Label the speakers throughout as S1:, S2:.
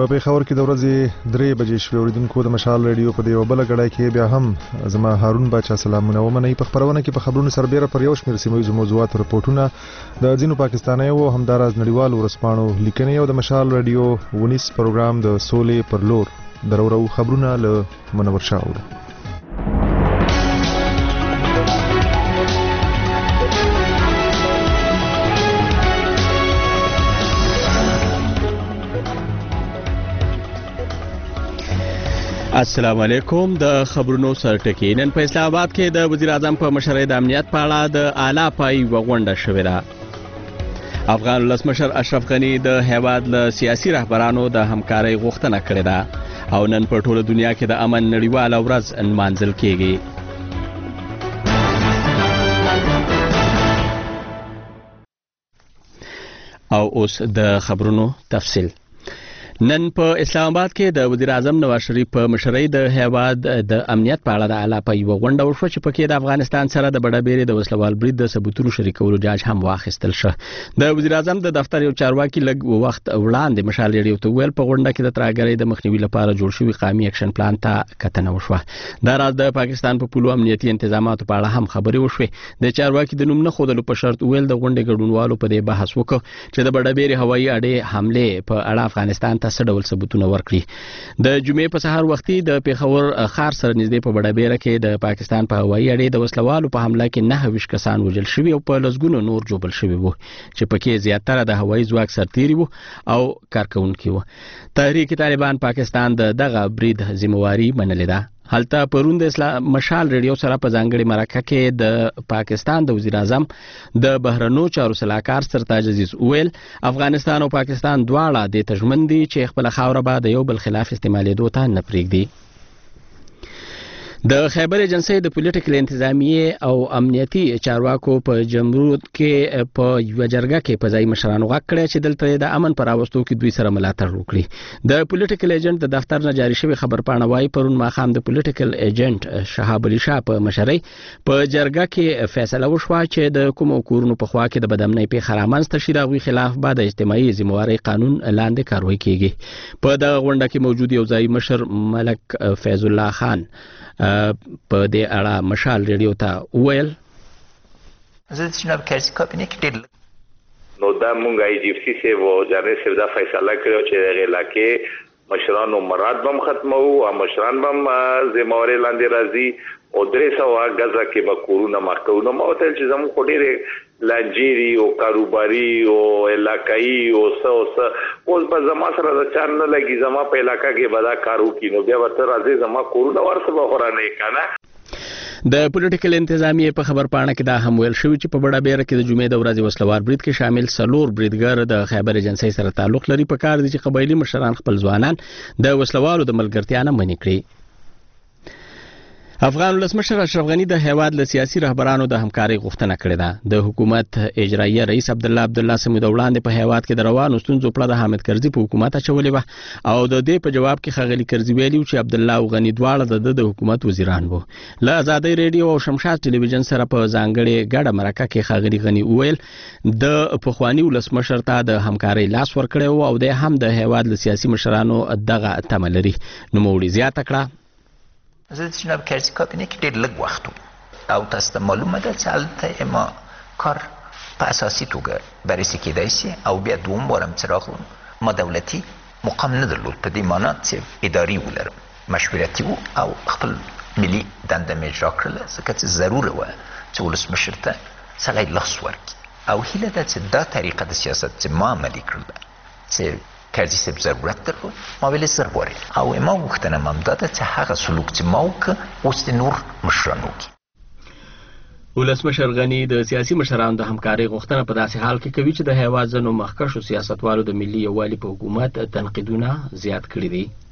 S1: په پېښور کې د ورځې 3 بجې شوې. اوریدونکو د مشال ریډیو په دې یوه بله ګړۍ کې بیا هم زما هارون باچا سلامونه ومنئ. په خپرونه کې په خبرونو سربیره پر یو شمېر سیمهییزو موضوعاتو رپورټونه د ځینو پاکستانیو او همداراز نړیوالو ورځپاڼو لیکنې او د مشال ریډیو ونیس پروګرام د سولې پر لور درورو خبرونه له منور شاه.
S2: السلام علیکم. د خبرونو سرټکی. نن په اسلام آباد کې د وزیر اعظم په مشرۍ د امنیت په اړه د اعلی پای غونډه شوې ده. افغان ولسمشر اشرف غنی د هیواد له سیاسي رهبرانو د همکارۍ غوښتنه کړې ده او نن په ټوله دنیا کې د امن نړیواله ورځ نمانځل کیږي. او اوس د خبرونو تفصیل. نن په اسلام آباد کې د وزیر اعظم نواز شریف په مشرۍ د هیواد د امنیت په اړه د اعلی پای غونډه وشوه چې پکې د افغانستان سره د بډابېرې د وسلوال برید د ثبوتونو شریکولو جاج هم واخیستل شو. د وزیر اعظم د دفتر یو چارواکي لږ وخت وړاندې مشال ریډیو ته ویل په غونډه کې د ترهګرۍ د مخنیوي لپاره جوړ شوی قومي اکشن پلان ته کتنه وشوه. دا راز د پاکستان په پولو امنیتي تنظیماتو په اړه هم خبرې وشوې. د چارواکي د نوم نه ښودلو په شرط ویل د غونډې ګډونوالو په دې بحث وکړ چې د بډابېرې هوایي اډې حملې په اړه افغانستان ته څه ډول ثبوتونه ورکړي. د جمعې په سهار وختي د پېښور ښار سره نږدې په بډابېره کې د پاکستان په هوایي اډې د وسلوالو په حمله کې 29 کسان وژل شوي او په لسګونو نور ژوبل شوي وو چې پکې زیاتره د هوایي ځواک سرتیري وو او کارکونکي وو. تحریک طالبان پاکستان دغه برید ذمہواری منلې ده. هلته پرون د اسلام مشال ریډیو سره په ځانګړي مرکه کې د پاکستان د وزیر اعظم د بهرنیو چارو سلاکار سرتاج عزیز ویل افغانستان او پاکستان دواړه د تجمن دي چې خپل خاوره به د یو بل خلاف استعمالېدو ته نه پرېږدي. د خیبر ایجنسی د پولیټیکل انتظامیې او امنیتي چارواکو په جمهوریت کې په یو جرګه کې په ځای مشرانو غږ کړی چې دلته د امن پر راوستو کې دوی سره ملاتړ وکړي. د پولیټیکل ایجنټ د دفتر نه جاری شوی خبرپاڼه وايي پرون ماښام د پولیټیکل ایجنټ شهاب علي شاه په مشرۍ په جرګه کې فیصله وشوه چې د کومو کورونو په خوا کې د بدامنۍ پیښه رامنځته شي د هغوی خلاف به د اجتماعي ذمہوارۍ قانون لاندې کاروایی کیږي. په دغه غونډه کې موجود یو ځای مشر ملک فیض الله خان په دې اړه مشال ریډیو ته ویل
S3: زه چې جناب کرزي کابینه کې ډېر
S4: نو دا مونږ ای جی اف سی سه و جانب سره دا فیصله کړو چې هغه علاقې مشرانو مراد بم ختمو او مشران بم ذمہواری لاندې راځي او 300 غزه کې به کورونه مخکونه موتل چې زموږ کوډيره لانجيري او کاروباري او علاقائی او څه اوس په زما سره د چان نه لګي زما په علاقہ کې بدا کارو کینو بیا ورته راځي زما کورونه ورسره بخورانه کنه.
S2: د پولیټیکل انتظامیې په خبرپاڼه کې دا هم ویل شوی چې په بډابېره کې د جمعې د ورځې وسلوار برید کې شامل 4 بریدګر د خیبر ایجنسی سره تعلق لري. په کار دي چې قبایلی مشران خپل ځوانان د وسلوالو د ملګرتیا نه منې کړي. افغان ولسمشر اشرف غنی د هیواد له سیاسي رهبرانو د همکارۍ غوښتنه کړې ده. د حکومت اجراییه رئیس عبدالله سمود وړاندې په هیواد کې د روانو ستونزو په اړه د حامد کرزي په حکومت اچولې وه او د دې په جواب کې ښاغلي کرزي ویلي چې عبدالله او غنی دواړه د حکومت وزیران وو. له ازادۍ ریډیو او شمشاد ټلویزیون سره په ځانګړې ګډه مرکه کې ښاغلي غنی وویل د پخواني ولسمشر ته د همکارۍ لاس ورکړی او د هم د هیواد له سیاسي مشرانو دغه تمه لري. نوموړي زیاته کړه
S3: زه چې جناب کرزي کابینه کې ډېر لږ وخت او تاسو ته معلومه ده چې هلته ما کار په اساسي توګه بررسي کېدای شي او بیا دوم بارم چې راغلم ما دولتي مقام نه درلود په دې معنا چې اداري ولرم مشورتي او خپل ملي دنده مې اجرا کړله ځکه چې ضروره وه چې ولسمشر ته سړی لاس ورکړي او هیله ده چې دا طریقه د سیاست چې ما عملي کړله چې کرزي صاحب ضرورت درلود ما ویلې زر غواړي او ما غوښتنه مې همدا ده چې هغه سلوک چې ما وکړه اوس د نور مشران وکړي.
S2: ولسمشر غنی د سیاسي مشرانو د همکارۍ غوښتنه په داسې حال کې کوي چې د هیواد ځینو مخکښو سیاستوالو د ملي یووالي په حکومت تنقیدونه زیات کړي دي.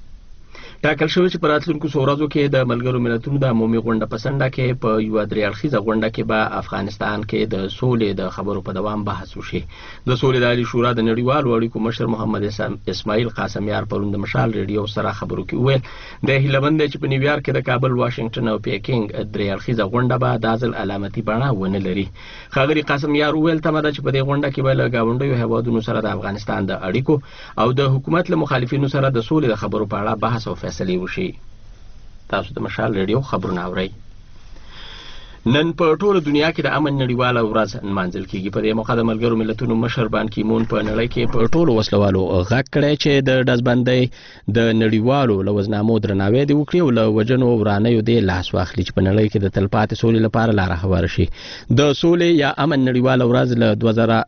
S2: ټاکل شوی چې په راتلونکو څو ورځو کې د ملګرو ملتونو د عمومي غونډه په څنډه کې په یوه درې اړخیزه غونډه کې به افغانستان کې د سولې د خبرو په دوام بحث وشي. د سولې د عالي شورا د نړیوالو اړیکو مشر محمد اسماعیل قاسمیار پرون د مشال ریډیو سره خبرو کې وویل د هیلمند چې په نیویارک کې د کابل، واشنگټن او پیکینګ درې اړخیزه غونډه به د ځل علامتي بڼه ونه لري. ښاغلي قاسمیار وویل تمه ده چې په دې غونډه کې به له ګاونډیو هیوادونو سره د افغانستان د اړیکو او د حکومت له مخالفینو سره د سولې د خبرو په اړه بحث او فیصلې وشي. تاسو د مشال ریډیو خبرونه اورئ. نن په ټوله دنیا کې د امن نړیواله ورځ نمانځل کیږي. په دې موخه د ملګرو ملتونو مشر بان کی مون په نړۍ کې په ټولو وسلوالو غږ کړی چې د ډزبندۍ د نړیوالو لوزنامو درناوی دی وکړي او له وجنو ورانیو دی لاس واخلي چې په نړۍ کې د تلپاتې سولې لپاره لاره هواره شي. د سولې یا امن نړیواله ورځ له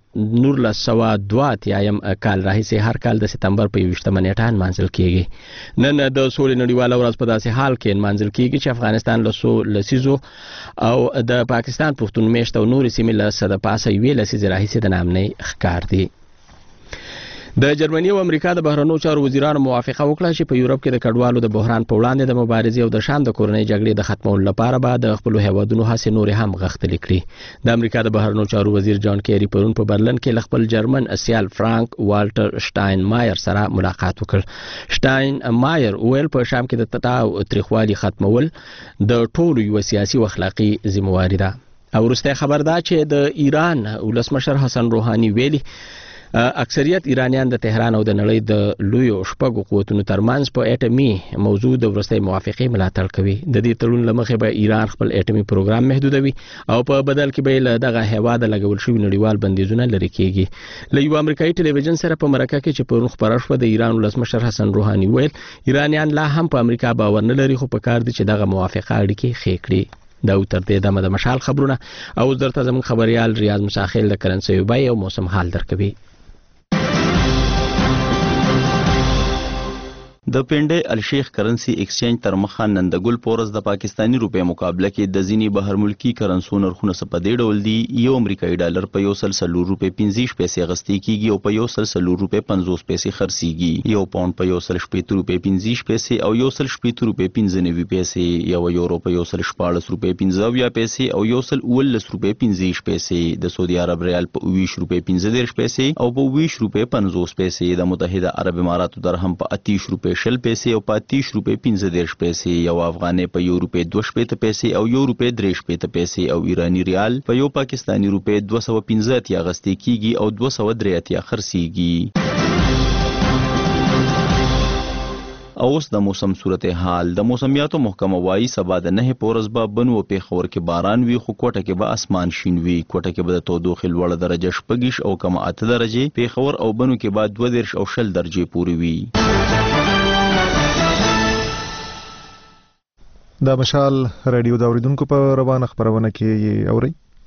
S2: 2019 کال راهیسې هر کال د سپتمبر په 21 نیټه نمانځل کیږي. نن د سولې نړیواله ورځ په داسې حال کې نمانځل کیږي چې افغانستان له سیزو او د پاکستان پښتون میشت او نور سیمې له صد پاسه یوې لسیزې راهیسې د نامنۍ ښکار دي. د جرمني او امریکا د بهرنیو چارو وزیرانو موافقه وکړه چې په یورپ کې د کډوالو د بحران په وړاندې د مبارزې او د شام د کورنۍ جګړې د ختمولو لپاره به د خپلو هیوادونو هڅې نورې هم غښتلې کړي. د امریکا د بهرنیو چارو وزیر جان کیری پرون په برلن کې له خپل جرمن سیال فرانک والټر شټاین مایر سره ملاقات وکړ. شټاین مایر وویل په شام کې د تړاو تریخوالي ختمول د ټولو یو سیاسي او اخلاقی ذمہواری ده. او وروسته خبر ده چې د ایران ولسمشر حسن روحاني ویلي اکثریت ایرانیان د تهران او د نړۍ د لویو شپږو قوتونو ترمنځ په اټومي موضوع د وروستۍ موافقې ملاتړ کوي. د دې تړون له مخې به ایران خپل اټومي پروګرام محدودوي او په بدل کې به له دغه هیواده لګول شوي نړیوال بندیزونه لرې کیږي. له یو امریکایي ټلویزیون سره په مرکه کې چې پرون خبره شوه د ایران ولسمشر حسن روحاني ویل ایرانیان لا هم په امریکا باور نه لري خو په کار دي چې دغه موافقه اړیکې ښې کړي. دا تر دې دمه د مشال خبرونه او درته زموږ خبريال ریاض مساخیل د کرنسي بیه او موسم حال درکوي.
S5: د پنډي الشیخ کرنسی ایکسچینج تر مخه نن د ګل پورس د پاکستانی روپے مقابله کې د ځینی بهر ملکی کرنسو نرخونه په دې ډول دي. یو امریکایي ډالر په 1.4 روپے 15 پیسې غستې کیږي او په 1.4 روپے 50 پیسې خرڅيږي. یو پاوند په 1.8 روپے 15 پیسې او 1.8 روپے 95 پیسې. یو یورو په 1.14 روپے 15 پیسې او 1.19 روپے 15 پیسې. د سعودي عرب ریال په 20 روپے 15 پیسې او په 20 روپے 50 پیسې. د متحده عرب اماراتو درهم په 30 روپے 60 پیسې او په 30 روپے 15 پیسې. یو افغانۍ په 1 روپے 2 پیسې او 1 روپے 3 پیسې او ایرانی ریال په یو پاکستانی روپے 215 غستې کیږي او 203 خرڅيږي. اوس د موسم صورتحال. د موسمیاتو محکمه وايي سبا د 9 پورز به بنو او پیښور کې باران وي خو کوټه کې به اسمان شین وي. کوټه کې به د تودوخې لوړه درجه 6 او کم 8 درجه، پیښور او بنو کې به 2 او 0 درجه پورې وي.
S1: د مشال رادیو د اوریدونکو په روانه خبرونه کې اوري.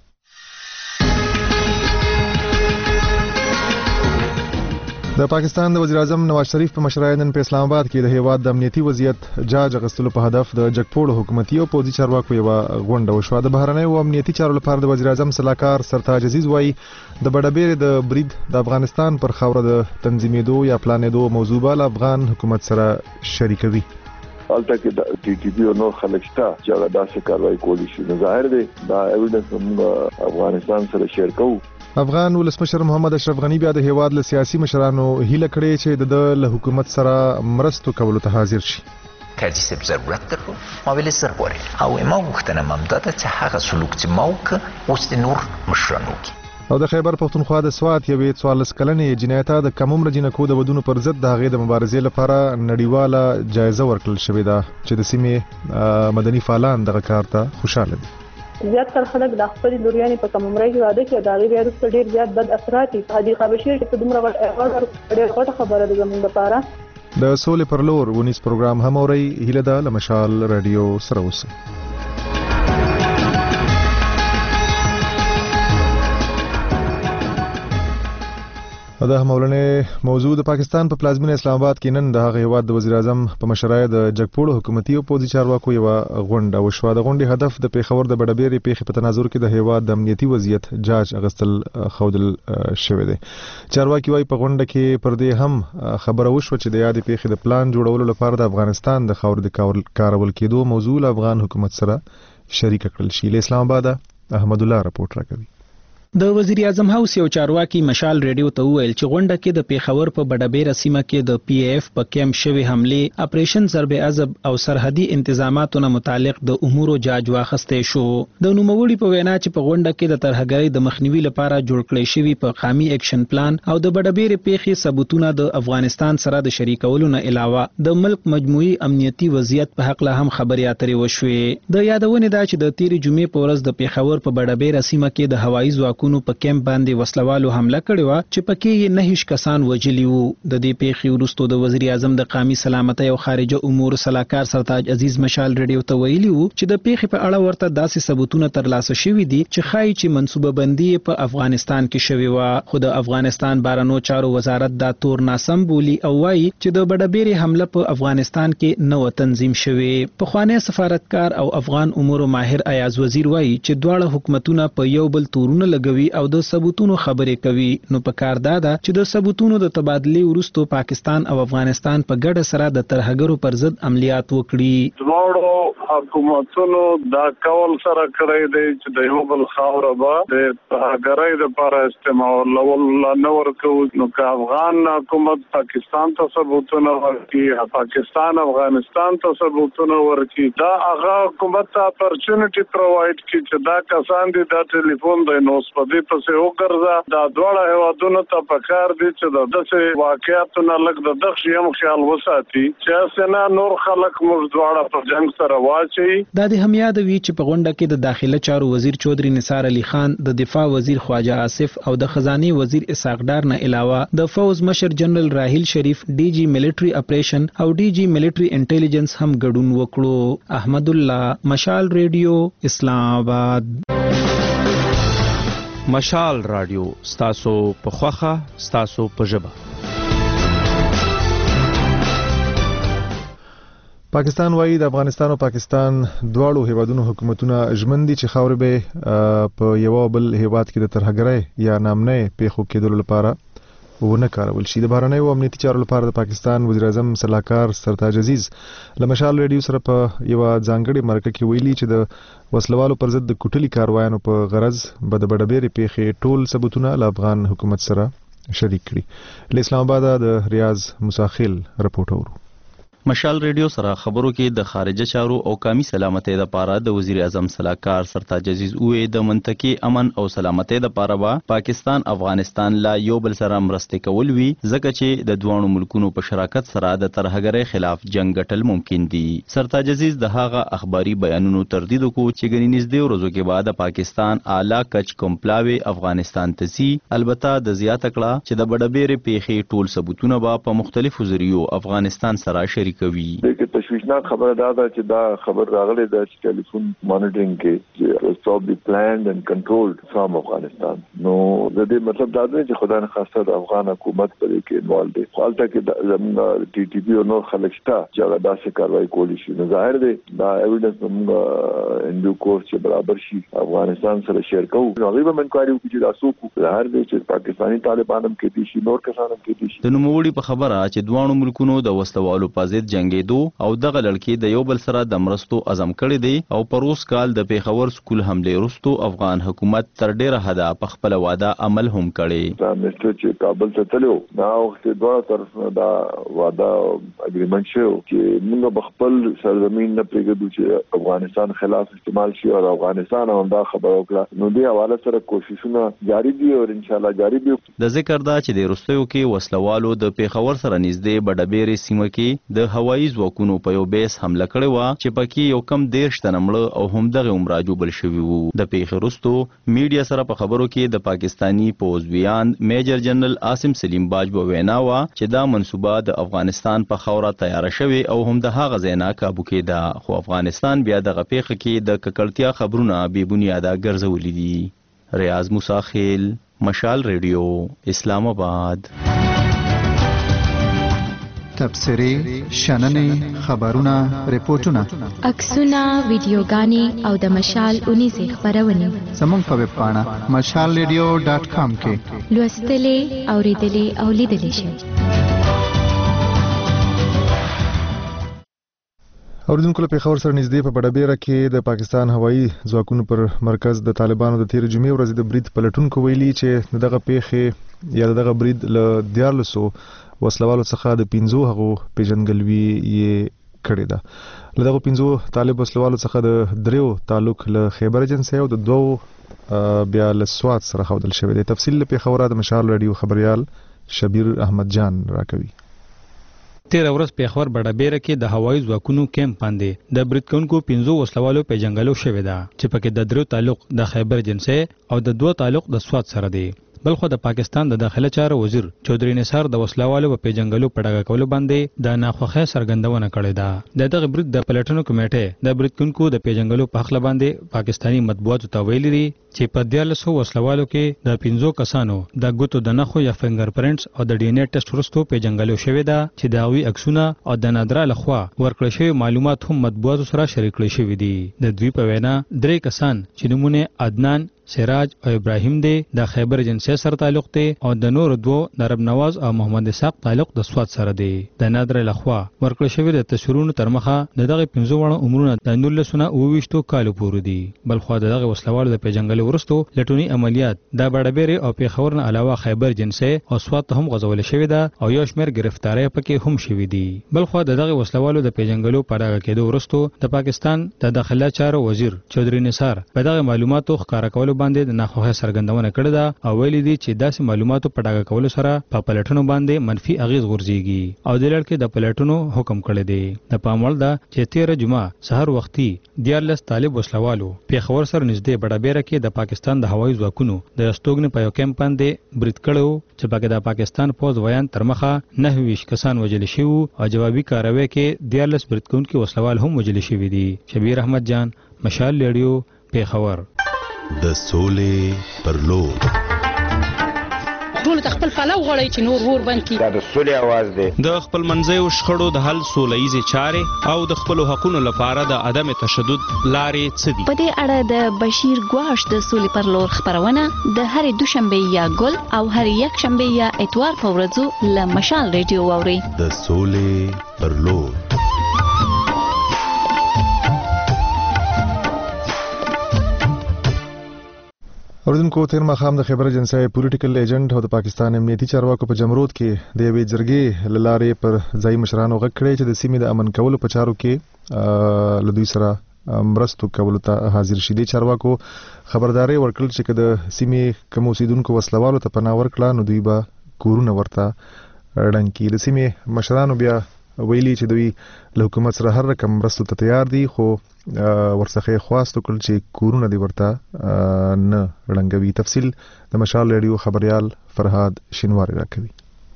S1: د پاکستان د وزیر اعظم نواز شریف په مشرۍ نن په اسلام آباد کې د هیواد د امنیتي وضعیت جاج غستلو په هدف د جګپوړو حکومتي او پوځي چارواکو یو غونډه وشوه. د بهرنۍ او امنیتي چارو لپاره د وزیر اعظم صلاحکار سرتاج عزیز وایي د بډبېر د برید د افغانستان پر خاوره د تنظیمېدو یا پلانېدو موضوع به افغان حکومت سره شریکوي.
S6: البته کې د ټي ټي پی او نور خلک شته چې هغه داسې کاروایی کولی شي. نو ظاهر دی دا ایویډنس موږ افغانستان سره شیر کوو.
S1: افغان ولسمشر محمد اشرف غنی بیا د هیواد له سیاسي مشرانو هیله کړې چې د حکومت سره مرستو کولو ته حاضر شي.
S3: کارجی ضرورت درلود ما ویل زر غواړي او ما غوښتنه مم داده چې هغه سلوک چې ما وکړ اوس د نور مشرانو کې.
S1: او د خیبر پښتونخوا د سوات یوې 44 کلنې جنایته د کم عمر جنکو د ودونو پر ضد د هغې د مبارزې لپاره نړیواله جایزه ورکړل شوې ده چې د سیمې مدني فعالان دغه کار ته خوشاله دي.
S7: زیات تر خلک د خپل لوريانې په کم عمرۍ کې واده کوي دا غیر وروسته ډیر زیات بد اثرات دي. حدیقه بشیر چې دومره ډېر خبره ده زموږ لپاره.
S1: د سولې پر لور ونیس پروګرام هم اوري. هیله ده له مشال رادیو سره اوسئ. دا مولانا موضوع د پاکستان په پلازمینه اسلام آباد کې نن د هغه هیواد د وزیر اعظم په مشرۍ د جګپوړو حکومتي او پوځي چارواکو یو غونډه وشوه. د غونډې هدف د پیښور د بډبېرې پیښې په تناظر کې د هیواد د امنیتي وضعیت جاج اغستل خودل شوې ده. چارواکي وايي په غونډه کې پر دې هم خبره وشوه چې د یادې پیښې د پلان جوړولو لپاره د افغانستان د خاورې د کارول کېدو موضوع افغان حکومت سره شریک کړل شي. له اسلام آباد احمد الله رپورټ راکوي.
S8: د وزیر اعظم هاوس یو چارواکي مشال ریډیو ته وویل چې غونډه کې د پیښور په بډبېره سیمه کې د پی ایف په کیمپ شوی حمله اپریشن ضرب عضب او سرحدي انتظاماتو نه متعلق د امورو جاج واخستې شو. د نوموړي په وینا چې په غونډه کې د ترهګرۍ د مخنیوي لپاره جوړ کړی شوی په قامي اکشن پلان او د بډبېره پیښې ثبوتونه د افغانستان سره د شریکولو نه علاوه د ملک مجموعي امنیتي وضعیت په حق له هم خبرې اترې وشوې. د یادونه ده چې د تیرې جمعې په ورځ د پیښور په بډبېره سیمه کې د هوایي ځواکونو په کیمپ باندې وسلوالو حمله کړې و چې پکې یې 9 کسان وژلي وو. د دې پیښې وروسته د وزیر اعظم د قومي سلامتۍ او خارجه امور صلاحکار سرتاج عزیز مشال ریډیو ته ویلي وو چې د پیښې په اړه ورته داسې ثبوتونه ترلاسه شوي دي چې ښایي چې منصوبه بندي په افغانستان کې شوې و. خو د افغانستان بهرنیو چارو وزارت دا تور ناسم بولي او وایي چې د بډبېرې حمله په افغانستان کې نو تنظیم شوې. په خوانی سفارتکار او افغان امور ماهر ایاز وزیر وایي چې دواړه حکومتونه په یو بل تورونه لګوي او د ثبوتونو خبرې کوي. نو په کار دا ده چې د ثبوتونو د تبادلې وروسته پاکستان او افغانستان په ګډه سره د ترهګرو پر ضد عملیات وکړي.
S9: دواړو حکومتونو دا کول سره کړی دی چې د یو بل خاوره به د ترهګرۍ لپاره استعمال نه ورکوي. نو که افغان حکومت پاکستان ته ثبوتونه ورکړي، پاکستان افغانستان ته ثبوتونه ورکړي، دا هغه حکومت ته اپورچونټي پرووایډ کړي چې دا کسان دي دا ټلیفون دی نو سپدې پسې وګرځه. دا دواړه هیوادونو ته پکار دي چې د داسې واقعیاتو نه لږ د دغه هم خیال وساتي چې څنګه نور خلک موږ دواړه په جنگ سره واچي.
S8: دا د هم یادوي چې په غونډه کې د داخله چارو وزیر چودري نثار علي خان، د دفاع وزیر خواجه آصف او د خزانه وزیر اسحاق ډار نه علاوه د فوز مشر جنرال راحیل شریف، ډي جی ملټري اپریشن او ډي جی ملټري انټيليجنس هم ګډون وکړو. احمد الله، مشال ریډیو، اسلام آباد.
S10: مشال رادیو، ستاسو په خوخه، ستاسو په ژبه.
S1: پاکستان وايي د افغانستان او پاکستان دواړو هیوادونو حکومتونه ژمن دي چې خاورې به په یو بل هیواد کې د ترهګرۍ یا نامنۍ پیښو کېدلو لپاره ونه کارول شي. د بهرنیو امنیتي چارو لپاره د پاکستان وزیر اعظم صلاحکار سرتاج عزیز له مشال ریډیو سره په یو ځانګړي مرکه کې ویلي چې د وسلوالو پر ضد د کوټلي کاروایانو په غرض به د بډبېرې پیښې ټول ثبوتونه له افغان حکومت سره شریک کړي. له اسلام آباد د ریاض مساخیل رپورټ اورو.
S5: مشال ریډیو سره خبرو کې د خارجه چارو او قومي سلامتۍ لپاره د وزیر اعظم صلاحکار سرتاج عزیز اوې د منطقي امن او سلامتۍ لپاره به پاکستان افغانستان لا یو بل سره مرسته کول وی ځکه چې د دوه ملکونو په شراکت سره د ترهګرۍ خلاف جنگ ګټل ممکن دي. سرتاج عزیز د هغه اخباري بیانونو تردید وکړ چې ګنې نږدې ورځو کې بعد پاکستان اعلی کچ کومپلاوي افغانستان ته سي. البته د زیاته کړه چې د بډبېرې پیښې ټول ثبوتونه به په مختلفو ذریعو افغانستان سره شریک کوي.
S6: دغه تشویشناک خبره ده چې دا خبر راغلی د ټلیفون مانیټرینګ کې چې probably planned and controlled from افغانستان. نو د دې مطلب دا دی چې خدای نه خواسته د افغان حکومت په دې کې انوالو دي. حالته کې د ټي ټي پی او نور خلک شته چې دا څه کاروایی کولی شي. نو ظاهر دی دا ایویډنس موږ ان ډیو کورس چې برابر شي افغانستان سره شیر کوو. هغه به منکواري وکړي چې تاسو کو ظاهر دی چې پاکستانی طالبان هم کې دي شي، نور کسان هم کې دي شي.
S5: د نوموړي په خبره چې دوه ملکونو د وسلوالو په ضد جنگېدو او دغه لړکې د یو بل سره د مرستو عزم کړی دی او پروس کال د پیښور سکول حمله وروسته افغان حکومت تر ډیره حده په خپل وعده عمل هم کړی.
S6: دا مستر چې کابل ته تلو دا وخت دوه طرف دا وعده اګریمنت شو چې موږ په خپل سرزمین نه پرېږدو چې افغانستان خلاف استعمال شي او افغانستان هم دا خبره وکړه. نو دې حواله سره کوششونه جاری دي او ان شاء الله جاری دي.
S5: د ذکر دا چې د روسیو کې وسلوالو د پیښور سره نږدې بډبېرې سیمه کې د هوایي ځواکونو په یو بیس حمله کړې و چې پکې یو کم 13 تنه مړه او هم دغه عمر راجوبل شوي وو. د پیښې وروسته میډیا سره په خبرو کې د پاکستانی پوز بیان میجر جنرال عاصم سلیم باج په وینا و چې دا منصوبه د افغانستان په خوره تیار شوی او هم د هغه ځای کابو کېده. خو افغانستان بیا دغه پیښه کې د ککړتیا خبرونه بې بنیاده ګرځولې دي. ریاض مساخیل، مشال ریډیو اسلام آباد.
S11: تبصرې، شننې، خبرونه، ریپورتونه،
S12: عکسونه، ویډیوګانې او د مشال 19 خبرونه
S11: زموږ په ویب پاڼه mashalradio.com کې
S12: لوستلې، اوریدلې او لیدلې شئ.
S1: اوریدونکو له پیښور سره نږدې په بډابیره کې د پاکستان هوایي ځواکونو پر مرکز د طالبانو د تیر جمعې ورځې د برید پلټونکو ویلي چې دغه پیښې یا دغه برید له 1400 وسلوالو څخه د 15 هغو پیژنګلوي یې کړې ده. له دغه 15 طالب وسلوالو څخه د 3 تعلق له خیبر ایجنسی او د 2 بیا له سوات سره خودل شوی دی. تفصیل له پیښور د مشال رادیو خبريال شبیر احمد جان راکوي.
S8: تیر ورځ پیښور بډابیره کې د هوایي ځواکونو کیمپ باندې د برید کوونکو 15 وسلوالو پیژنګلو شوی ده چې پکې د 3 تعلق د خیبر ایجنسی او د 2 تعلق د سوات سره دی. بلخو د پاکستان د داخله چارو وزیر چودري نثار د وسلوالو په پیژنګلو پړګه کولو باندې د ناخوښه سرګندونه کړې ده. دغه برید د پلټنو کمیټې د برید کوونکو د پیژنګلو په حق باندې پاکستانی مطبوعاتو ته ویلي دي چې په 1400 وسلوالو کې د 15 کسانو د ګوتو د نخو یا فنګر پرینټس او د ډي ان اے ټیسټ وروسته پیژنګلو شوی ده چې د هغوی عکسونه او د نادره لخوا ورکړل شوی معلومات هم مطبوعاتو سره شریک کړي شوی دي. د دوی په وینا 3 کسان چې نمونه عدنان، سراج او ابراهیم دی د خیبر ایجنسی سره تعلق دی او د نور 2 نرب نواز او محمد اسحاق تعلق د سوات سره دی. د نادر لخوا ورکړل شوی د تصویرونو تر مخه دغه 15 وړ عمرونه د 1929 کال پورې دي. بلخو دغه وسلوالو د پیژنګلو ورستو لټونی عملیات د بډابیره او پیښور نه علاوه خیبر ایجنسی او سوات هم غزول شوی ده او یو شمېر گرفتاری پکې هم شوی دي. بلخو دغه وسلوالو د پیژنګلو پړګه کېدو ورستو د پاکستان د داخله چارو وزیر چودري نثار په دغه معلوماتو ښکارا کولو باندې د ناخوښه سرګندونه کړې ده او ویلي دي چې داسې معلوماتو په ډاګه کولو سره په پلټنو باندې منفي اغیز غورځيږي او د لړ کې د پلټنو حکم کړی دی. د پاموړ ده چې 13 جمعه سحر وختي 14 طالب وسلوالو پیښور سره نږدې بډابیره کې د پاکستان د هوایي ځواکونو د استوګن په یو کیمپ باندې برید کړو چې پکې د پاکستان پوز ویان تر مخه 29 کسان وژل شوي او جوابي کاروي کې 14 برید کوونکي وسلوال هم وژل شوي دي. شبیر احمد جان، مشال رادیو، پیښور.
S13: د سولې پر لور
S14: ټول خپل پلو غړی چې نور ور باندې
S15: دا د سولې आवाज دی.
S10: د خپل منځي شخړو د حل سولهیزي چارې او د خپل حقوقو لپاره د عدم تشدد لارې څه دي.
S12: په دې اړه د بشیر ګواش د سولې پر لور خبرونه د هرې دوشنبه یا ګل او هرې یک شنبه یا اتوار په ورځو له مشال رادیو اوري.
S13: د سولې پر لور.
S1: اوریدونکو تیر مخام د خیبر ایجنسی پولیټیکل ایجنټ او د پاکستان امنیتي چارواکو په جمرود کې د یوې جرګې لارې پر ځای مشرانو غږ کړی چې د سیمې د امن کولو په چارو کې له دوی سره مرستو کولو ته حاضر شي. د چارواکو خبرداري ورکړل چې د سیمې کوم اوسیدونکو وسلوالو ته پناه ورکړه نو دوی به کورونه ورته ړنګ کړي. د سیمې مشرانو بیا ویلي چې دوی له حکومت سره هر رقم مرستو ته تیار دي خو ورڅخه خواست وکړل چې کورونه دی ورته نه ړنګوي. تفصیل د مشال رادیو خبريال فرهاد شینواری راکوي.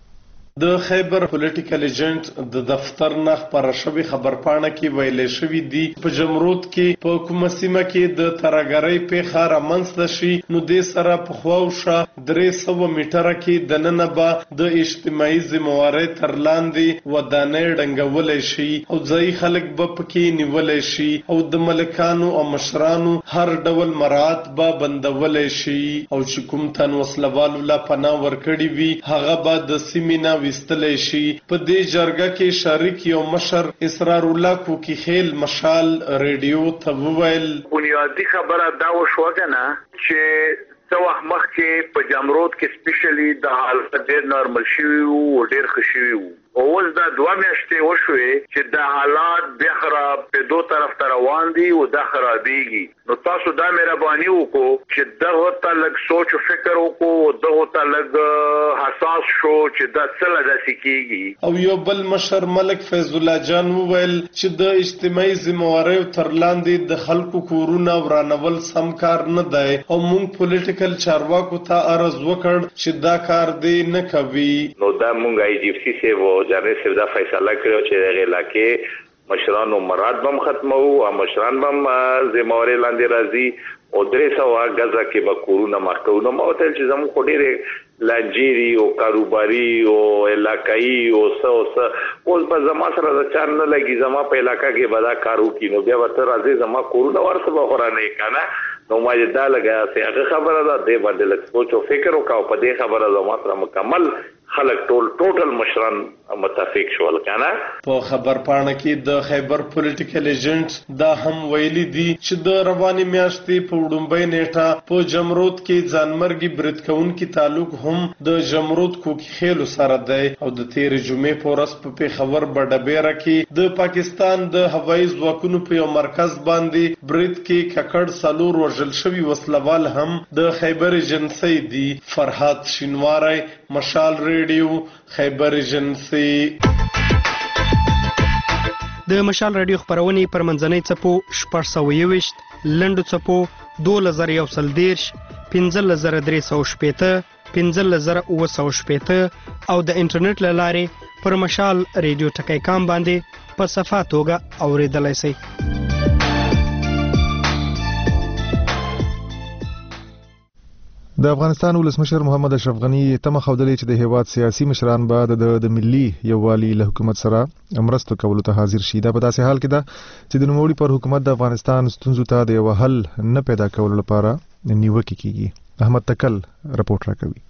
S16: د خیبر پولیټیکل ایجنټ د دفتر نه خبره شوی خبرپاڼه کې ویلې شوی دی په جمرود کې په کومه سیمه کې د ترګری پیښه رامنځته شي نو د سره په خواوشه 300 میټره کې د ننه به د اجتماعي ذمہواری تر لاندې ودانې ډنګولې شي او ځای خلک به پکې نیولې شي او د ملکانو او مشرانو هر ډول مراد به بندولې شي او چې کوم تن وسلوالو لا پناه ورکړي وي هغه به د سیمې وستلې شي. په دې جرګه کې شریک یو مشر اسرار الله کوکی خیل مشال رادیو ته وویل
S4: بنیادی خبره دا وشوه کنه چې څو وخت مخکې په جمرود کې سپیشلی د حالت ډېر نارمل شوی او ډېر ښه شوی وو او اوس دا 2 میاشتې وشوي چې د حالات بیا خراب په دوه طرف ته روان دي او دا خرابېږي. نو تاسو دا مهرباني وکړو چې دغه ته لږ سوچ او فکر وکړو او دغه ته لږ حساس شو چې دا څه داسې کېږي.
S16: او یو بل مشر ملک فیض الله جان وویل چې د اجتماعي ذمہواری تر لاندې د خلکو کورونه ورانول سم کار نه دی او موږ پولیټیکل چارواکو ته عرض وکړ چې دا کار دی نه کوي.
S4: نو دا موږ ای جی سی سیو جنرال سیو دا فیصله کړو چې دغه علاقې مشرانو مراد بم ختمو او مشران بم زمواري لاندې راځي او 300 غزه کې به کورونه مخکونه موتل چې زمو خډيره لانجيري او کاروباري او علاقائی او اوس په زما سره د چان نه لګي زما په علاقہ کې بدا کارو کینو بیا ورته راځي زما کورونه ورسره بخورانه کنه نو ما دا لګا چې خبره ده د باندې لږ سوچ او فکر وکاو په دې خبره زما سره مکمل خلک ټوټل مشران متفق شول کنه
S16: په خبر پاڼه کې د خیبر پولیټیکل ایجنټ دا هم ویلي دي چې د رواني میاشتې په وډمبۍ نیټه په جمرود کې ځانمرګي برید کوونکي تعلق هم د جمرود کوکي خېلو سره دی او د تیر جمعې په ورځ په پیښور بډبېره کې د پاکستان د هوایي ځواکونو په یو مرکز باندې برید کې ککړ سالور وژل شوي وسلوال هم د خیبر ایجنسي دي. فرحات شینواری، مشال ریډیو، خیبر ایجنسي.
S15: د مشال رادیو خبرونه پر منځنۍ څپو 621 لنډو څپو 2113 15315 15915 او د انټرنیټ له لارې پر مشال رادیو ټکی کام باندې په صفه توګه اوریدلای شئ.
S1: د افغانستان ولسمشر محمد اشرف غنی تمه خوده چې د هیواد سیاسي مشران به د ملي یووالي له حکومت سره مرستو کولو ته حاضر شي. دا په داسې حال کې ده چې د نوموړي پر حکومت د افغانستان ستونزو ته د یو حل نه پیدا کولو لپاره نیوکه کیږي. احمد تکل رپورټ راکوي.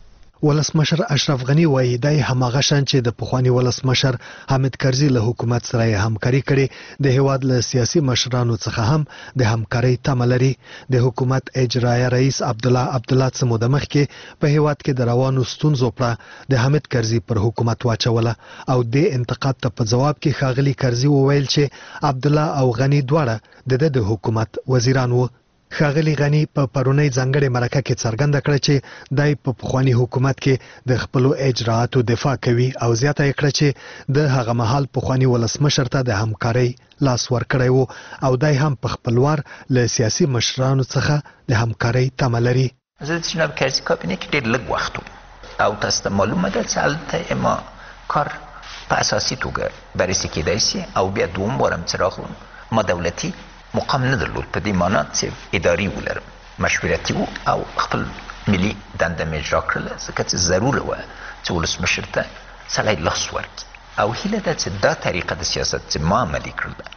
S17: ولسمشر اشرف غنی وایي دای هماغه شان چې د پخوانی ولسمشر حامد کرزي له حکومت سره همکاري کړي د هیواد له سیاسي مشرانو څخه هم د همکاري تمه لري. د حکومت اجرایه رئیس عبدالله څمو د مخ کې په هیواد کې د روانو ستونزو په د حامد کرزي پر حکومت واچوله او د انتقاد ته په جواب کې ښاغلي کرزي وویل چې عبدالله او غنی دواړه د حکومت وزیران وو. ښاغلي غنی په پرونی ځانګړې مرکه کې څرګنده کړه چې دای په پخوانی حکومت کې د خپل اجراءاتو دفاع کوي او زیاته کړه چې د هغه مهال پخوانی ولسمشر ته د همکارۍ لاس ورکړی وو او دای هم په خپلوار له سیاسي مشرانو څخه د همکارۍ تمه لري.
S3: زه د جناب کرزي کابینه کې ډېر لږ وخت او تاسو ته معلومه ده چې هلته ما کار په اساسي توګه بررسي کېدای شي او بیا دوم وارم چې راغلم ما دولتي مقام نه درلود په دې معنا چې اداري ولرم مشورتي وو او خپل ملي دنده مې اجرا کړله ځکه چې ضرور وه چې ولسمشر ته سړی لاس ورکړي او هیله ده چې دا طریقه د سیاست چې ما عملي کړله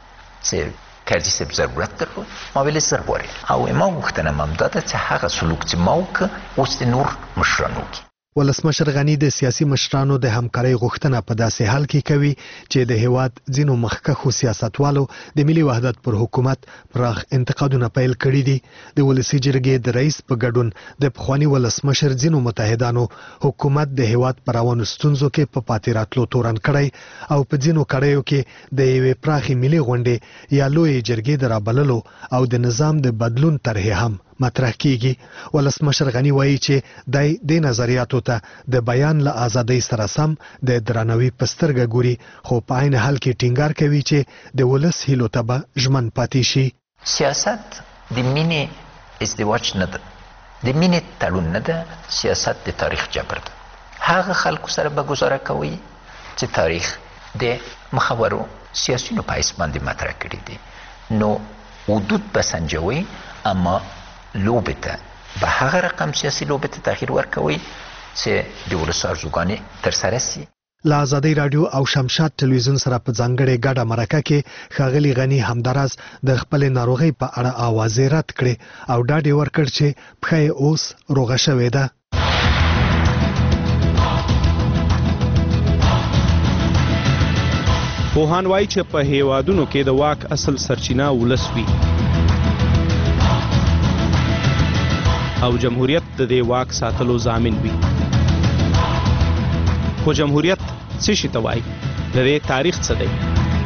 S3: چې کرزي صاحب ضرورت درلود ما ویلې زر غواړې او ما غوښتنه م همدا ده چې هغه سلوک چې ما وکړه اوس د نور مشران وکړي.
S17: ولسمشر غنی د سیاسي مشرانو د همکارۍ غوښتنه په داسې حال کې کوي چې د هیواد ځینو مخکښو سیاستوالو د ملي وحدت پر حکومت پراخ انتقادونه پیل کړي دي. د ولسي جرګې د رئیس په ګډون د پخوانی ولسمشر ځینو متحدانو حکومت د هیواد پر روانو ستونزو کې په پاتې راتلو تورن کړی او په ځینو کړیو کې د یوې پراخې ملي غونډې یا لویې جرګې د رابللو او د نظام د بدلون طرحې هم مطرح کیږي. ولسمشر غنی وایي چې د نظریاتو ته د بیان له ازادۍ سره سم د درناوي په سترګه ګوري خو په عین حال کې ټینګار کوي چې د ولس هیلو ته به ژمن پاتې شي.
S3: سیاست د مینې ازدواج نه ده، د مینې تړون نه ده، سیاست د تاریخ جبر ده. هغه خلکو سره به گزاره کوي چې تاریخ د مخورو سیاسیونو په حیث باندې مطرح کړي دي. نو حدود به سنجوي اما لوبه ته به هغه رقم سیاسي لوبه ته تغییر ورکوي چې د ولس ارزوګانې ترسره شي.
S17: له ازادۍ راډیو او شمشاد ټلویزیون سره په ځانګړې ګډه مرکه کې ښاغلي غني همداراز د خپلې ناروغۍ په اړه اوازې رد کړې او ډاډ یې ورکړ چې پښه یې اوس روغه شوې ده.
S10: پوهان وایي چې په هیوادونو کې د واک اصل سرچینه ولس وي او جمهوریت د دې واک ساتلو ضامن وي. خو جمهوریت څه شي ته وایي؟ د دې تاریخ څه دی؟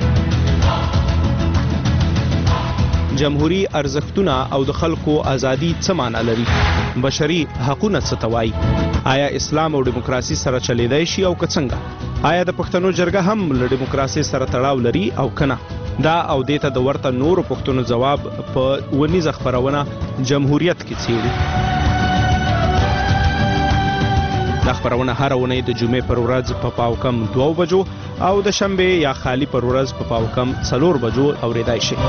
S10: جمهوری ارزښتونه او د خلکو ازادي څه معنا لري؟ بشري حقوقونه څه ته وایي؟ آیا اسلام او دیموکراسي سره چلیدای شي او که څنګه؟ آیا د پښتنو جرګه هم له دیموکراسي سره تړاو لري او کنه؟ دا او دیته د ورته نورو پښتنو جواب په ونیزه خبرونه جمهوریت کې څیړي. دا خبرونه هر اونۍ د جمعې پر ورځ په پاوکم 2 بجو او د شنبه یا خالی پر ورځ په پاوکم 4 بجو اوریدای شي.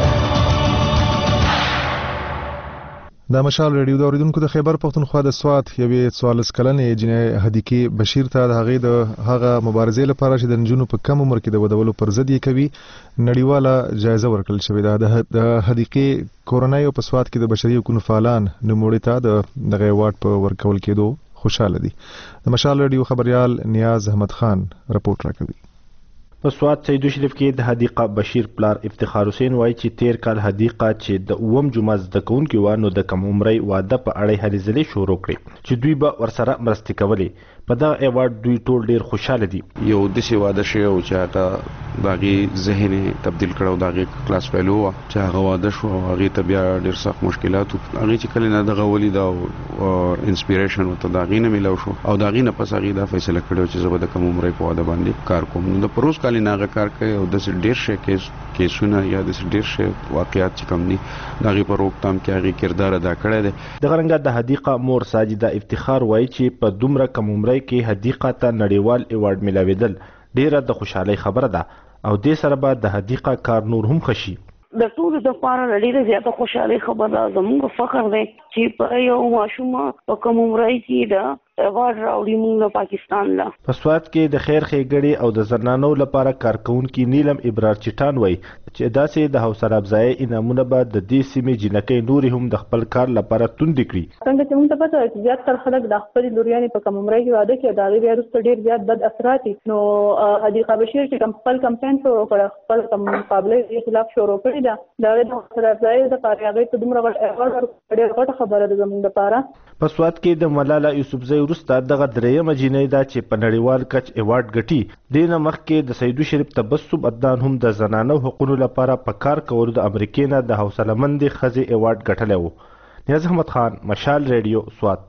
S1: د مشال ریډیو د اوریدونکو د خیبر پختونخوا د سوات یوې 44 کلنې جنې هدیکې بشیر ته د هغه مبارزې لپاره چې د نجونو په کم عمر کې د ودولو پر ضد یې کوي نړیواله جایزه ورکړل شوې ده. د هدیکې کورنۍ او په سوات کې د بشري حقوقو فعالان نوموړي ته د ایوارډ په ورکول کېدو خوشاله دي. د مشال ریډیو خبريال نیاز احمد خان رپورټ راکوي.
S18: په سوات سیدو شریف کې د حدیقه بشیر پلار افتخار حسین وایي چې تیر کال حدیقه چې د اوم جمعه زده کوونکي و نو د کم عمرۍ واده په اړه هلې ځلې شروع کړې چې دوی به ورسره مرستې کولې. په دغه ایوارډ دوی ټول ډیر خوشاله دي.
S19: یو داسې واده شوی او چې هغه د هغې ذهن تبدیل کړی او د هغې کلاس فیلو وه چې هغه واده شو او هغې ته بیا ډېر سخت مشکلات وو. هغې چې کله نه دغه ولید او انسپیریشن ورته د هغې نه میلاو شو او د هغې نه پس هغې دا فیصله کړې چې زه به د کم عمرۍ په واده باندې کار کوم. نو د پروز کال نه هغه کار کوي او داسې ډېر شی کیسونه یا داسې ډېر شی واقعات چې کوم دي د هغې په روکتام کې هغې کردار ادا کړی دی.
S18: دغه رنګه د حدیقه مور ساجده افتخار وایي چې په دومره کم عمرۍ کې حدیقه ته نړیوال ایوارډ ملاوېدل ډیره د خوشحالۍ خبره ده او دې سره به د حدیقه کار نور هم ښه شي.
S20: د ټولو دپاره ډېره زیاته خوشحالۍ خبره ده. زموږ فخر دی چې په یو ماشوم په کم عمرۍ کې د ایوارډ راوړي موږ له پاکستان له.
S18: په سوات کې د خیر ښېګړې او د زنانو لپاره کارکوونکي نیلم ابرار چټان وایي چې داسې د حوصله افزایۍ انعامونه به د دې سیمې جینکۍ نورې هم د خپل کار لپاره توندې کړي.
S7: څنګه چې موږ ته پته چې زیاتره خلک د خپلې لوریانې په کم عمرۍ کې واده کوي د هغې بیا وروسته ډېر زیات بد اثرات دي. نو حدیقه بشیر چې خپل کمپین شروع کړی خپل مقابلې یې خلاف شروع کړې ده د هغې د حوصله افزایۍ دپاره هغې ته دومره غټ ایوارډ ورکړی ډېره غټه خبره ده زموږ دپاره.
S18: په سوات کې د ملاله یوسفزۍ وروسته دغه درېیمه جینۍ ده چې په نړیوال کچ ایوارډ ګټي. دې نه مخکې د سیدو شریف تبسم عدنان هم د زنانو حقوقو لپاره په کار کولو د امریکې نه د حوصله مندې ښځې ایوارډ ګټلی و. نیاز احمد خان، مشال ریډیو، سوات.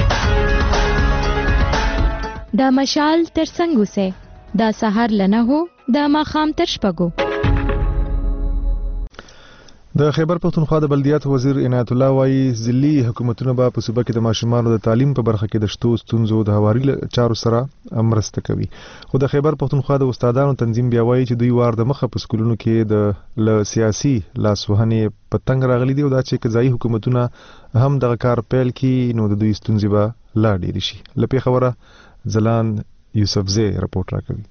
S21: د مشال تر څنګ اوسئ، د سهار له 9 د ماښام تر 6.
S1: د خیبر پختونخوا د بلدیاتو وزیر عنایت الله وایي ځلي حکومتونه به په صوبه کې د ماشومانو د تعلیم په برخه کې د شتو ستونزو د هواري چارو سره مرسته کوي. خو د خیبر پختونخوا د استادانو تنظیم بیا وایي چې دوی وار د مخه په سکولونو کې د سیاسي لاسوهنې په تنګ راغلي دي او دا چې قضایي حکومتونه هم دغه کار پیل کړي نو د دوی ستونزې به لا ډېرې شي. له پېښوره ځلان یوسفزی رپورټ راکوي.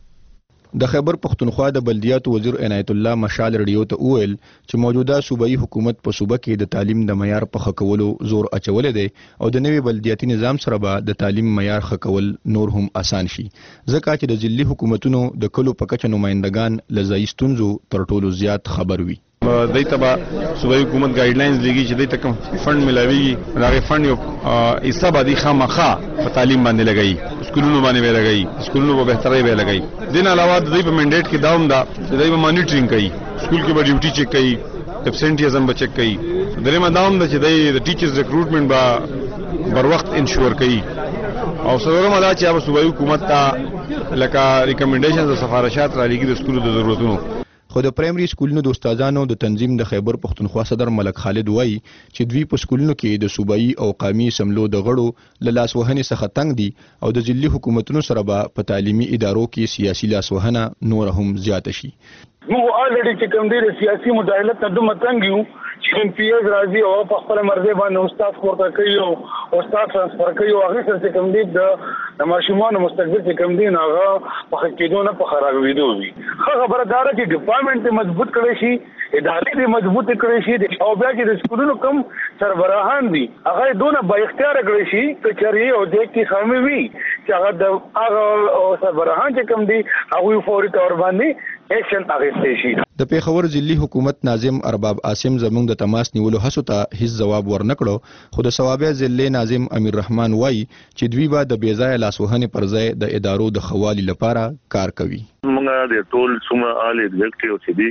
S22: د خیبر پختونخوا د بلدیاتو وزیر عنایت الله مشال ریډیو ته وویل چې موجوده صوبایي حکومت په صوبه کې د تعلیم د معیار په ښه کولو زور اچولی دی او د نوي بلدیاتي نظام سره به د تعلیم معیار ښه کول نور هم اسان شي ځکه چې د ځلي حکومتونو د کلو په کچه نمایندګان له ځایي ستونزو تر ټولو زیات خبر وي.
S23: دای ته به صوبایي حکومت ګایډلاینز لګي چې دای ته کوم فند ملاويږي هغه فند یو حساب دي خامخا په تعلیم باندې لګي، سکولونو باندې به لګي، سکولونو په بهترۍ به لګي. دین علاوه د دې په منډیټ کې داوم دا د دې په مانیټرینګ کوي، سکول کې به ډیوټي چیک کوي، ابسنټیزم به چیک کوي. درې ما داوم د چې د ټیچرز ریکروټمنټ به بر وخت انشور کوي او څلورم دا چې په صوبایي حکومت ته لکه ریکمنډیشنز او سفارشات را لګي د سکولو د ضرورتونو.
S22: خو د پرایمري سکولونو د استادانو د تنظیم د خیبر پختونخوا صدر ملک خالد وایي چې دوی په سکولونو کې د صوبایي او قومي سملو د غړو له لاسوهنې څخه تنګ دي او د ځلي حکومتونو سره به په تعلیمي ادارو کې سیاسي لاسوهنه نور هم زیاته شي.
S24: موږ الریډي چې کوم دی د سیاسي مداخلت نه دومره تنګ یو چې ایم پی ایز راځي او په خپل مرزي باندې استاد پورته کوي او استاد ترانسفر کوي او هغه څه کوم دی د ماشومان مستقبل چې کوم دی هغه په حقیقت نه په خرابېدو وي. خبره دا ده چې ډیپارټمنټ مضبوط کړی شي، ادارې دې مضبوط کړی شي او بیا چې د سکولونو کم سربراهان دي هغه دونه با اختیار کړی شي چې چریه او دې کې خامي وي چې هغه د هغه سربراهان چې کوم دي هغه فوري تور باندې ایکشن اخیستل شي.
S22: د پیښور ځلي حکومت ناظم ارباب عاصم زموږ د تماس نیولو هڅو ته هیڅ ځواب ورنکړو خو د صوابع ضلع ناظم امیر رحمان وایي چې دوی به د بېځایه لاسوهنې پر ځای د ادارو د ښه والي لپاره کار کوي.
S25: موږ د ټول څومره آل ایگزیکټیو چې دي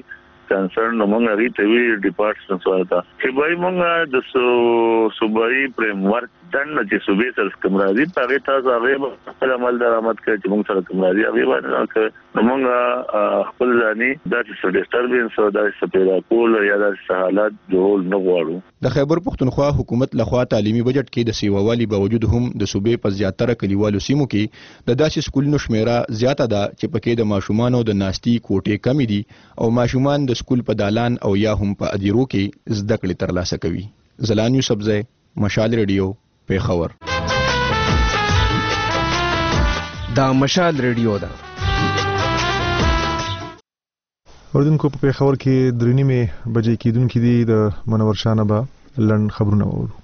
S2: کنسرن نو موږ غي ته وی ډپارټمنټ ورته چې بای موږ د صوبایي فریم ورک دنه چې صوبې سره کوم راځي هغه تاسو هغه خپل عمل درآمد کوي چې موږ سره کوم راځي هغه باندې موږ خپل ځاني د ډیسټربنس او د سپیدا کول یا د حالات جوړ نه غواړو.
S22: د خیبر پختونخوا حکومت لخوا تعلیمي بجټ کې د سیووالي باوجود هم د صوبې په زیاتره کلیوالو سیمو کې د داسې سکولونو شمیره زیاته ده چې پکې د ماشومانو د ناستي کوټې کمی دي او ماشومان د سکول په دالان او یا هم په ادیرو کې زده کړې ترلاسه کوي. زلان یوسفزی، مشال ریډیو، پیښور.
S5: دا مشال ریډیو ده.
S1: اوردونکو په پیښور کې 3:30 بجې کېدونکې دي. د منور شاه به لنډ خبرونه وورو.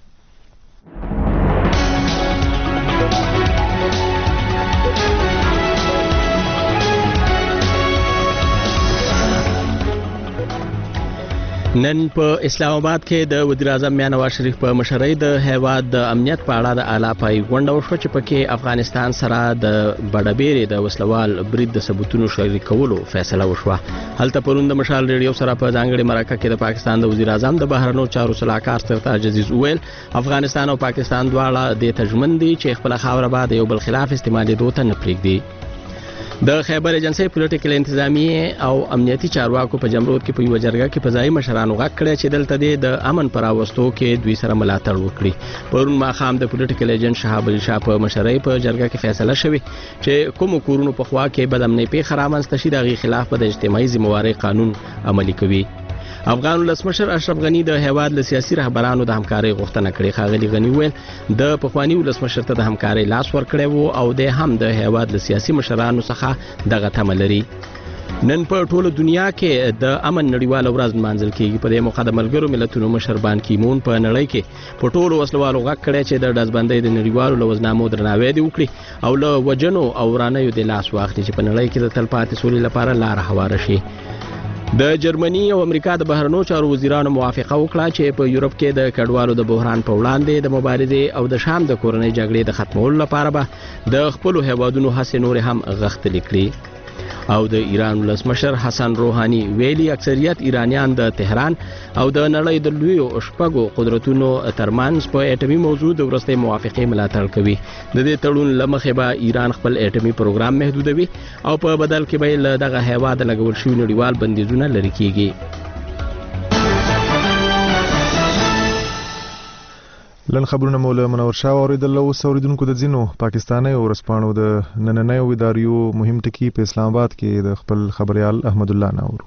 S6: نن په اسلام آباد کې د وزیر اعظم میاں نواز شریف په مشرۍ د هیواد د امنیت په اړه د اعلی پای غونډه وشوه چې پکې افغانستان سره د بډبېرې د وسلوال برید د ثبوتونو شریکولو فیصله وشوه. هلته پرون د مشال ریډیو سره په ځانګړي مرکه کې د پاکستان د وزیر اعظم د بهرنیو چارو صلاحکار سرتاج عزیز وویل افغانستان او پاکستان دواړه د تجمن دي چې خپل خاوره بعد یو بل خلاف استعمالېدو ته نه پرېږدي. د خیبر ایجنسی پولیټیکل انتظامیه او امنیتي چارواکو په جمرود کې په یو جرګه کې په ځای مشرانو غږ کړی چې دلته د امن پر راوستو کې دوی سره ملاتړ وکړي. پرون ماښام د پولیټیکل ایجنټ شهاب علي شاه په مشرۍ په جرګه کې فیصله شوې چې کوم کورونو په خوا کې بد امني پیښه رامنځته شي د هغې خلاف به د اجتماعي ذمہوارۍ قانون عملي کوي. افغان ولسمشر اشرف غنی د هیواد له سیاسي رهبرانو د همکارۍ غوښتنه کړې. ښاغلي غنی وویل د پخواني ولسمشر ته د همکارۍ لاس ورکړی وو او د هم د هیواد له سیاسي مشرانو څخه دغه تمه لري. نن په ټوله دنیا کې د امن نړیواله ورځ نمانځل کیږي. په دې موخه د ملګرو ملتونو مشر بان کی مون په نړۍ کې په ټولو وسلوالو غږ کړی چې د ډزبندۍ د نړیوالو لوزنامو درناوی دې وکړي او له وجنو او ورانیو د لاس واخلي چې په نړۍ کې د تلپاتې سولې لپاره لار هواره شي. د جرمني او امریکا د بهرنیو چارو وزیرانو موافقه وکړه چې په یورپ کې د کډوالو د بحران په وړاندې د مبارزې او د شام د کورنۍ جګړې د ختمولو لپاره به د خپلو هیوادونو هڅې نورې هم غښتلې کړي. او د ایران ولسمشر حسن روحاني ویلي اکثریت ایرانیان د تهران او د نړۍ د لویو شپږو قدرتونو ترمنځ په اټومي موضوع د وروستۍ موافقې ملاتړ کوي. د دې تړون له مخې به ایران خپل اټومي پروګرام محدودوي او په بدل کې به له دغه هیواد لګول شوي نړیوال بندیزونه لرې کیږي.
S1: لن خبرونه مولا منور شاه اوریدل او اوریدونکو د ځینو پاکستاني او رسپانو د نننیو اداریو مهم ټکی په اسلام آباد کې د خپل خبريال احمد الله ناور.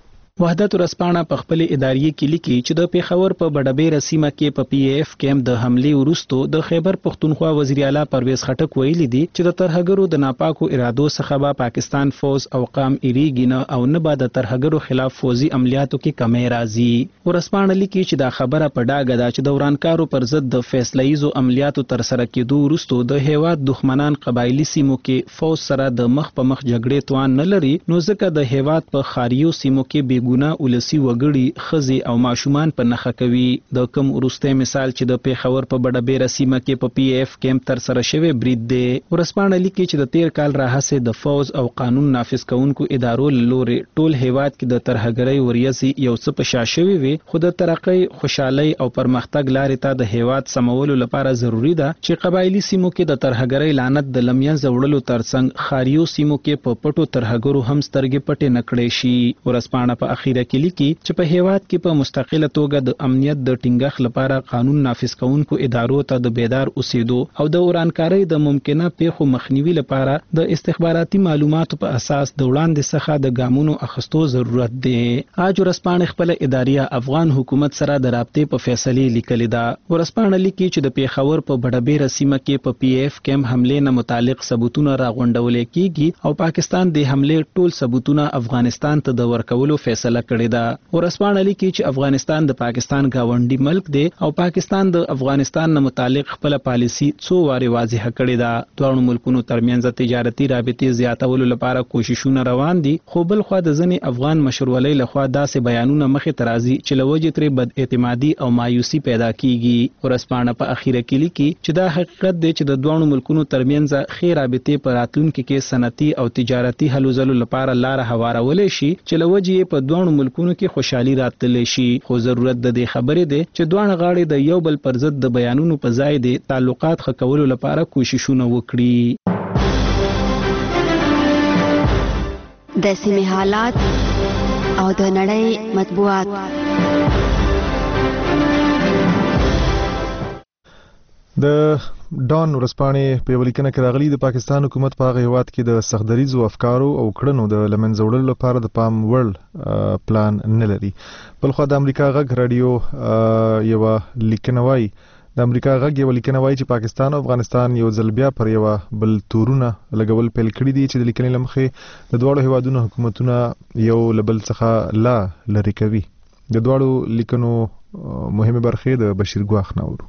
S8: وحدت ورسپانه په خپل ادارې کې لیکي چې د پیښور په بډبېره سیمه کې په پی ایف کیمپ د حمله وروسته د خیبر پختونخوا وزیر اعلی پرویز خټک ویلي دي چې د ترهګرو د ناپاکو ارادو څخه به پاکستان فوز او قام اریږي نه او نه به د ترهګرو خلاف فوزي عملیاتو کې کمی راځي. ورسپانه لیکي چې دا خبره په ډاګه ده چې د ورانکارو پر ضد د فیصله‌ایزو عملیاتو تر سره کېدو وروسته د هیواد دښمنان قبایلی سیمو کې فوز سره د مخ په مخ جګړې توان نه لري نو ځکه د هیواد په خاریو سیمو کې ګونه ولسی وګړي خزي او ماشومان په نخښه کوي. د کوم ورسته مثال چې د پیښور په بډبېره سیمه کې په پی ایف کیمپ تر سره شوی برید دی. ورسپانه لیکي چې د 13 کال راهسه د فوز او قانون نافذ کوونکو ادارو لوري ټول هیواد کې د ترهګرۍ وریاسي یو څه په شاشوي وي خو د ترقۍ خوشحالي او پرمختګ لارې ته د هیواد سمولو لپاره ضروری ده چې قبایلی سیمو کې د ترهګرۍ لعنت د لمین زوړلو ترڅنګ خاریو سیمو کې په پټو ترهګرو هم سترګې پټې نکړې شي. ورسپانه په اخیره کې لیکي چې په هیواد کې په مستقله توګه د امنیت د ټینګښت لپاره قانون نافذ کوونکو ادارو ته د بیدار اوسېدو او د ورانکارۍ د ممکنه پیښو مخنیوي لپاره د استخباراتي معلوماتو په اساس د وړاندې څخه د ګامونو اخیستو ضرورت دی. اج ورسپانه خپل ادارې افغان حکومت سره د رابطې په فیصله لیکلې ده. ورسپانه لیکي چې د پیښور په بډبېره سیمه کې په پی ایف کیمپ حمله نه متعلق ثبوتونه راغونډول کیږي او پاکستان د حمله ټول ثبوتونه افغانستان ته د ورکولو فیصله کړې ده. ورسپانه لیکي چې افغانستان د پاکستان گاونډي ملک دی او پاکستان د افغانستان نه متعلق خپل پالیسی څو واره واضح کړې ده. دوه ملکونو ترمنځ تجارتي رابطې زیاتولو لپاره کوششونه روان دي خو بل خو د ځنې افغان مشرولۍ لخوا داسې بیانونه مخې ته راځي چې لوجې ترې بد اعتمادي او مایوسي پیدا کیږي. ورسپانه په اخیره کې لیکي چې دا حقیقت دی چې د دوه ملکونو ترمنځ خیر رابطې په راتلونکو کې صنعتي او تجارتي هلو ځلو لپاره لار هوارولې شي چې لوجې په دوه ملکونو کې خوشحالي راتللی شي، خو ضرورت د دې خبرې دی چې دوه غاړې د یو بل پر ضد د بیانونو په ځای د تعلقات ښه کولو لپاره کوششونه وکړي.
S9: د سیمې حالات او د نړۍ مطبوعات.
S1: د ډان ورځپاڼې په یوه لیکنه کې راغلي د پاکستان حکومت په هغه هیواد کې د سختدریځو افکارو او کړنو د له منځه وړلو لپاره د پام وړ پلان نه لري. بلخوا د امریکا غږ رادیو یوه لیکنه وایي چې پاکستان او افغانستان یو ځل بیا پر یوه بل تورونه لګول پیل کړي دي چې د لیکنې له مخې د دواړو هیوادونو حکومتونه یو له بل څخه لرې کوي. د دواړو لیکنو مهمه برخې د بشیر ګواخ ناورو.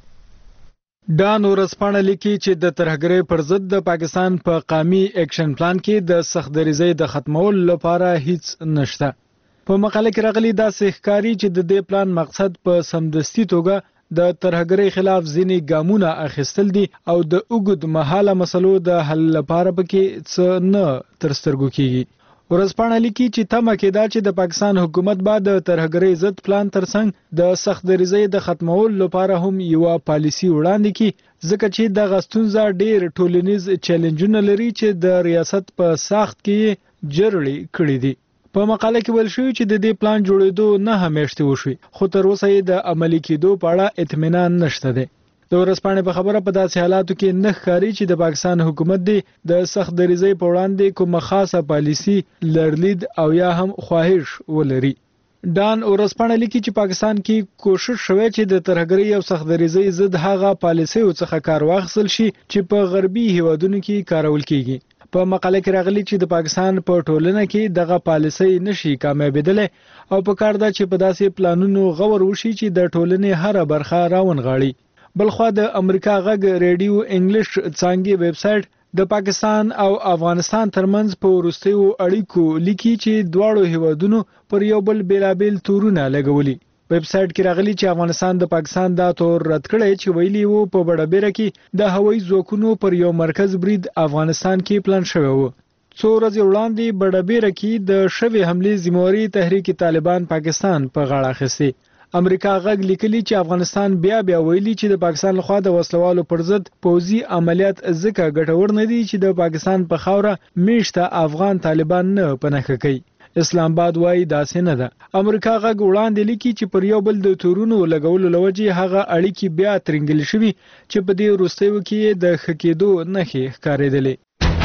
S11: ډان ورځپاڼه لیکي چې د ترهګرۍ پر ضد د پاکستان په قومي اکشن پلان کې د سختدریزۍ د ختمولو لپاره هیڅ نشته. په مقاله کې راغلي داسې ښکاري چې د دې پلان مقصد په سمدستي توګه د ترهګرۍ خلاف ځینې ګامونه اخیستل دي او د اوږد مهاله مسلو د حل لپاره پکې څه نه تر سترګو کیږي. ورځپاڼه لیکي چې تمه کېده چې د پاکستان حکومت به د ترهګرۍ ضد پلان ترڅنګ د سختدریزۍ د ختمولو لپاره هم یوه پالیسي وړاندې کړي، ځکه چې دغه ستونزه ډېر ټولنیز چیلنجونه لري چې د ریاست په ساخت کې جرړې کړي دي. په مقاله کې ویل شوی چې د دې پلان جوړېدو 9 میاشتې وشوي، خو تر اوسه یې د عملي کېدو په اړه اطمینان نشته دی. د ورځپاڼې په خبره په داسې حالاتو کې نه ښکاري چې د پاکستان حکومت دی د سختدریزۍ په وړاندې کومه خاصه پالیسي لرلید او یا هم خواهش ولري. ډان ورځپاڼه لیکي چې پاکستان کې کوشش شوی چې د ترهګرۍ او سختدریزۍ ضد هغه پالیسیو څخه کار واخیستل شي چې په غربي هیوادونو کې کارول کیږي. په مقاله کې راغلي چې د پاکستان په ټولنه کې دغه پالیسي نشي کامیابېدلی او په کار ده چې په داسې پلانونو غور وشي چې د ټولنې هره برخه راونغاړي. بلخوا د امریکا غږ ریډیو انګلیش څانګې ویب سټ د پاکستان او افغانستان ترمنځ په وروستیو اړیکو لیکي چې دواړو هیوادونو پر یو بل بیلابیل تورونه لګولي. ویب سټ کې راغلي چې افغانستان د پاکستان دا تور رد کړی چې ویلي وو په بډابیره کې د هوایي ځواکونو پر یو مرکز برید افغانستان کې پلان شوی وو. څو ورځې وړاندې بډابیره کې د شوې حملې ذمہواري تحریک طالبان پاکستان په غاړه اخیستې. امریکا غږ لیکلي چې افغانستان بیا ویلي چې د پاکستان لخوا د وسلوالو پر ضد پوځي عملیات ځکه ګټور نه دي چې د پاکستان په خاوره میشته افغان طالبان نه پنهخه کوي. اسلام آباد وایي داسې نه ده. امریکا غږ وړاندې لیکي چې پر یو بل د تورونو لګولو لوجې هغه اړیکې بیا ترنګل شوي چې په دې وروستیو کې د ښه کېدو نښې ښکارېدلې.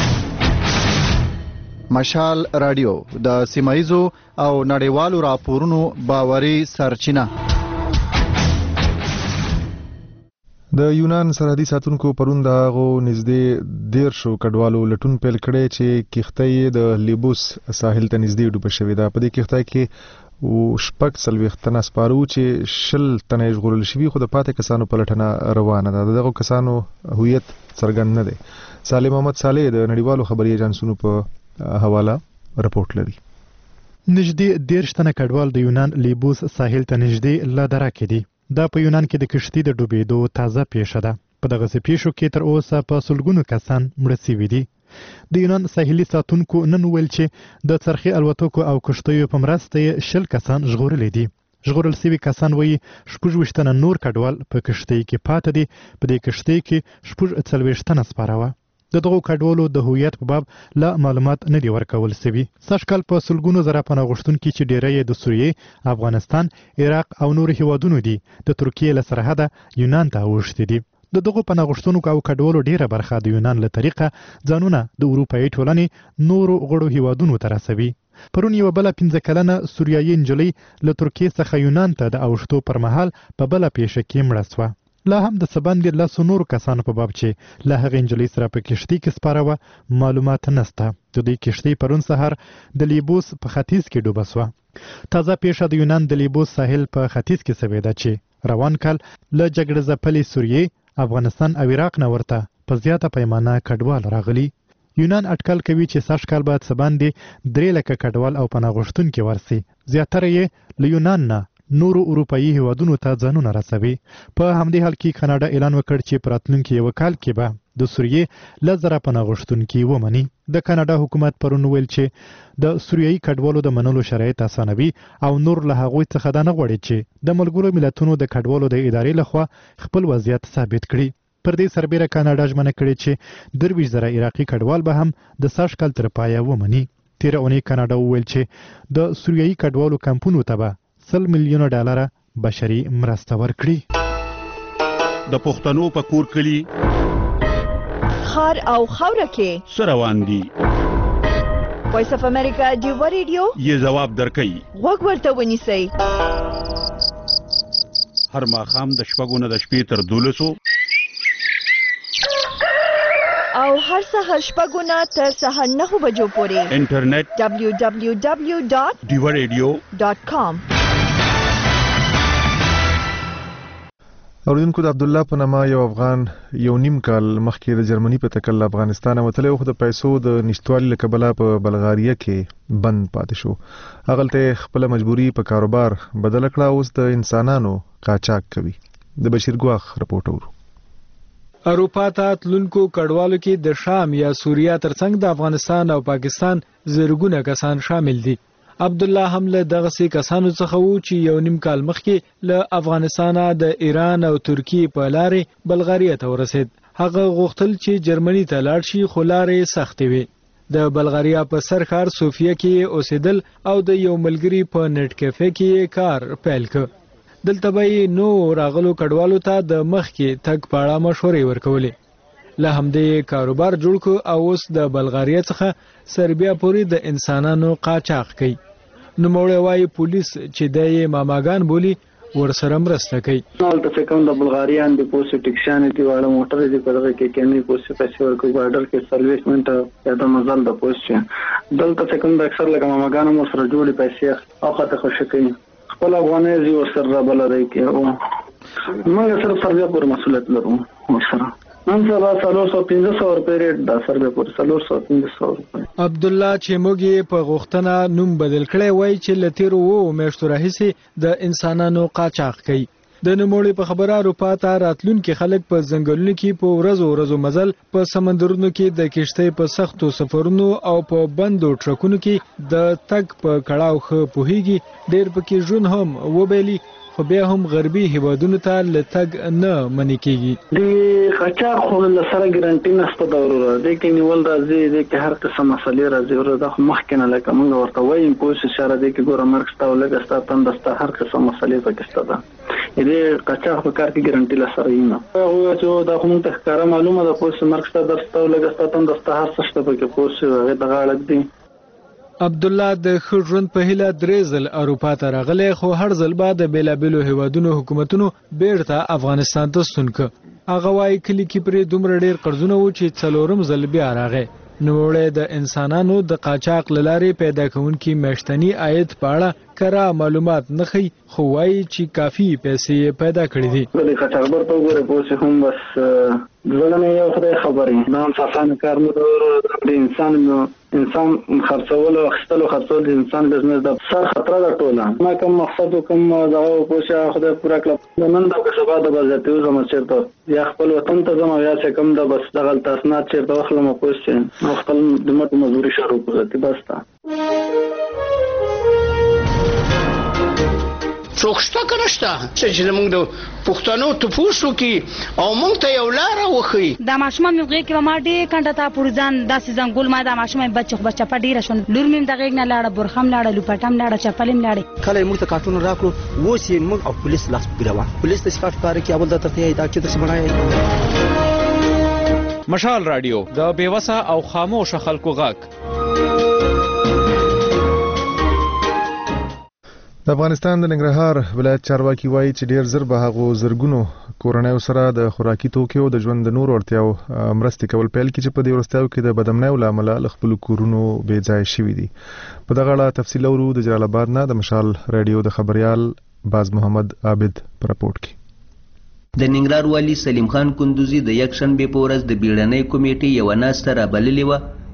S12: مشال رادیو د سیمایزو او نړیوالو راپورونو باوري سرچینه.
S1: د یونان سرحدي ساتونکو پرون د هغو نږدې 13 کډوالو لټون پیل کړی چې کښتۍ د لیبوس ساحل ته نږدې ډوبه شوې ده. په دې کښتۍ کې 46 تنه سپارو چې 20 تنه ژغورل شوي، خو د پاتې کسانو په لټنه روانه ده. دغه کسانو هویت څرګند نه دی. صالح محمد صالح د نړیوالو خبري ایجنسونو په حواله رپورټ لري.
S14: نږدې 13 تنه کډوال د یونان لیبوس ساحل ته نږدې لادرا کې دي. دا په یونان کې د کشتۍ د ډوبېدو تازه پیښه ده. په دغه پیښو کې تر اوسه په سلګونو کسان مړه شوي دي. د یونان ساحلي ساتونکو نن ویل چې د څرخي الوتکو او کشتیو په مرسته 20 کسان ژغورلي دي. ژغورل شوي کسان وایي 26 تنه نور کډوال په کشتۍ کې پاتې دي. په دې کشتۍ کې 40 تنه سپاره وه. د دغو کډوالو د هویت په باب لا معلومات نه دي ورکول شوي. سږکال په سلګونو زره پناه غوښتونکي چې ډیری یې د سوریې، افغانستان، عراق او نورو هیوادونو دي د ترکیې له سرحده یونان ته اوښتي دي. د دغو پناه غوښتونکو او کډوالو ډیره برخه د یونان له طریقه ځانونه د اروپایي ټولنې نورو غړو هیوادونو ته رسوي. پرون یوه بله 15 کلنه سوریایي نجلۍ له ترکیې څخه یونان ته د اوښتو پر مهال په بله پیښه کې مړه شوه. لا هم د سباندې 10 نورو کسانو په باب چې له هغې نجلۍ سره په کښتۍ کې سپاره وه معلومات نشته. د دوی کښتۍ پرون سهار د لیبوس په ختیځ کې ډوبه شوه. تازه پیښه د یونان د لیبوس ساحل په ختیځ کې شوې ده چې روان کال له جګړه ځپلې سوریې، افغانستان او عراق نه ورته په زیاته پیمانه کډوال راغلي. یونان اټکل کوي چې سږکال به سباندې 3 لکه کډوال او پناه غوښتونکي ورسي. زیاتره یې له یونان نه نورو اروپایي هیوادونو ته ځانونه رسوي. په همدې حال کې کاناډا اعلان وکړ چې په راتلونکي یو کال کې به د سوریې لزره پناه غوښتونکي ومني. د کاناډا حکومت پرون ویل چې د سوریایي کډوالو د منلو شرایط اسانوي او نور له هغوی څخه دا نه غواړي چې د ملګرو ملتونو د کډوالو د ادارې لخوا خپل وضعیت ثابت کړي. پر دې سربېره کاناډا ژمنه کړې چې 23,000 عراقي کډوال به هم د سږ کال تر پایه ومني. تېره اونۍ کاناډا وویل چې د سوریایي کډوالو کمپونو ته به $100 میلیونه بشري مرسته ورکړي.
S4: د پښتنو په کور کلي
S13: خار او خاوره کې
S4: څه روان دي؟
S13: وایس اف امریکا ډیو ریډیو
S4: یې ځواب درکوي.
S13: غوږ ورته ونیسئ.
S4: هر ماښام د 6 نه د شپې تر 12
S13: او هر سهار 6 نه تر سهار 9 بجو پورې
S4: انټرنیټ
S13: www.diwaradio.com.
S1: اوریدونکو د عبد الله په نامه یو افغان یو نیم کال مخکې د جرمني په تکل افغانستان وتلی خو د پیسو د نشټوالي له کبله په بلغاریه کې بند پاتې شو. هغلته خپل مجبوري په کاروبار بدل کړه. اوس د انسانانو قاچاق کوي. د بشیر ګواخ رپورټ اورو.
S11: اروپا ته تلونکو کډوالو کې د شام یا سوریا ترڅنګ د افغانستان او پاکستان زرګونه کسان شامل دي. عبد الله هم له دغه سي کسانو څخه وو چې یو نیم کال مخکې له افغانستان د ایران او ترکیې په لارې بلغاریه ته ورسید. هغه غوښتل چې جرمني ته لاړ شي خو لارې سختې وي. د بلغاریا په سرخار سوفیا کې اوسېدل او د یو ملګري په نت کیفه کې کار پیل کړ. دلته به نو راغلو کډوالو ته د مخ کې تګ پاړه مشورې ورکولې. له همدې کاروبار جوړ کو او اوس د بلغاریا څخه سربیا پورې د انسانانو قاچاق کوي. نو موړې وايي پولیس چې د ماماګان بولی ورسره مرسته کوي.
S15: نو ته کوم د بلغاریان د پوسټ ټیکشنټي والا موټر دې په دغه کې کمی پوسټ پیسې ورکوي بارډر کې سرویس منټه د مزل د پوسټ دلته کوم د اکثر لکه ماماګان مو سره جوړي پیسې او خاطر خوشی کوي. خپل افغاني زی ورسره بلدای کې او موږ سره سربیا پر مسؤلیت لرو. ورسره نن سبا 350 روپۍ ریټ د سربیا پر 350 روپۍ.
S11: عبد الله چې موږ په غوښتنه نوم بدل کړی وای چې لتیرو وو میاشتو راهیسې د انسانانو قاچاق کوي. د نوموړي په خبره اروپا ته راتلونکي خلک په ځنګلونو کې په ورځو مزل په سمندرونو کې د کشتۍ په سختو سفرونو او په بندو ټرکونو کې د تګ په کړهو خو پوهیږي. ډېر پکې ژوند هم وبېلي خو بیا هم غربي هیوادونو ته لتګ نه منې کېږي.
S15: د قاچاق خو له سره ګارانټي نشته ضروره دی کې نیول راځي د کې هر قسم مسلې راځي ورته د مخکنه لکه موږ ورته وایم پوسټ اشاره دی کې ګوره مرګ ستا ولګ ستا تندستا هر قسم مسلې پکې شته ده. دې قاچاق په کار کې ګارانټي له سره یې نه هغه چې دا کوم ته ښکارا معلومه ده پوسټ مرګ ستا درستا ولګ ستا تندستا هر څه شته پکې پوسټ هغه د غاړک دی.
S11: عبد الله د خژوند په هله درېزل اروپا ته راغلی خو هر ځل بعد د بیلابلو هیوادونو حکومتونو بیرته افغانستان ته ستون ک. هغه وايي کلی کې پرې دومره ډېر قرضونه و چې څلورم ځل بیا راغی. نوړې د انسانانو د قاچاق لارې پیدا کوونکي میاشتنی عاید په اړه کره معلومات نه خي خو وايي چې کافي پیسې پیدا کړې دي.
S15: د قاچاقبر په وګوره پوسې هم بس ځلنه یو خدای خبرې نام صفان کار مو د انسان خرڅول او خرڅول د انسان بزنس د سر خطر ده ټوله. ما کوم مقصد کوم دغه پوسه خدای پورا کړ نن د سبا د بازار ته زما چیرته یا خپل وطن ته زما یا څه کوم د بس دغه تاسنات چیرته وخلم پوسه خپل د مټ مزوري شروع کړه بس تا
S16: څوکشته کنهشته چې موږ د پښتنو ته پوښتنه کی او موږ ته یو لار وخی
S25: د ماشومان موږ کې ما ډې کنده تا پورځان داسې ځنګول ما د ماشومان بچه پډیره شون لور مم دغه نه لاړه برخم لاړه لوپټم لاړه چپلم لاړه
S26: کله موږ ته کارتون راکړو ووس یې موږ او پولیس لاس ګروا پولیس د شکایت کار کې اول د ترته دا چې د سمړای
S10: مشال رادیو د بیوسه او خاموش خلکو غاک.
S1: د افغانستان د ننګرهار ولایت چارواکي وایي چې ډیر زر به هغو زرګونو کورنیو سره د خوراکي توکیو د ژوند د نور اړتیاو مرستې کول پیل کړي چې په دې وروستیو کې د بدامنیو له امله له خپلو کورونو بې ځایه شوي دي. په دغه اړه تفصیل اورو د جلال آباد نه د مشال رادیو د خبریال باز محمد عابد په راپورټ کې.
S27: د ننګرهار والي سلیم خان کندوزي د یک شنبې په ورځ د بیړنۍ کمیټې یو ناسته رابللې وه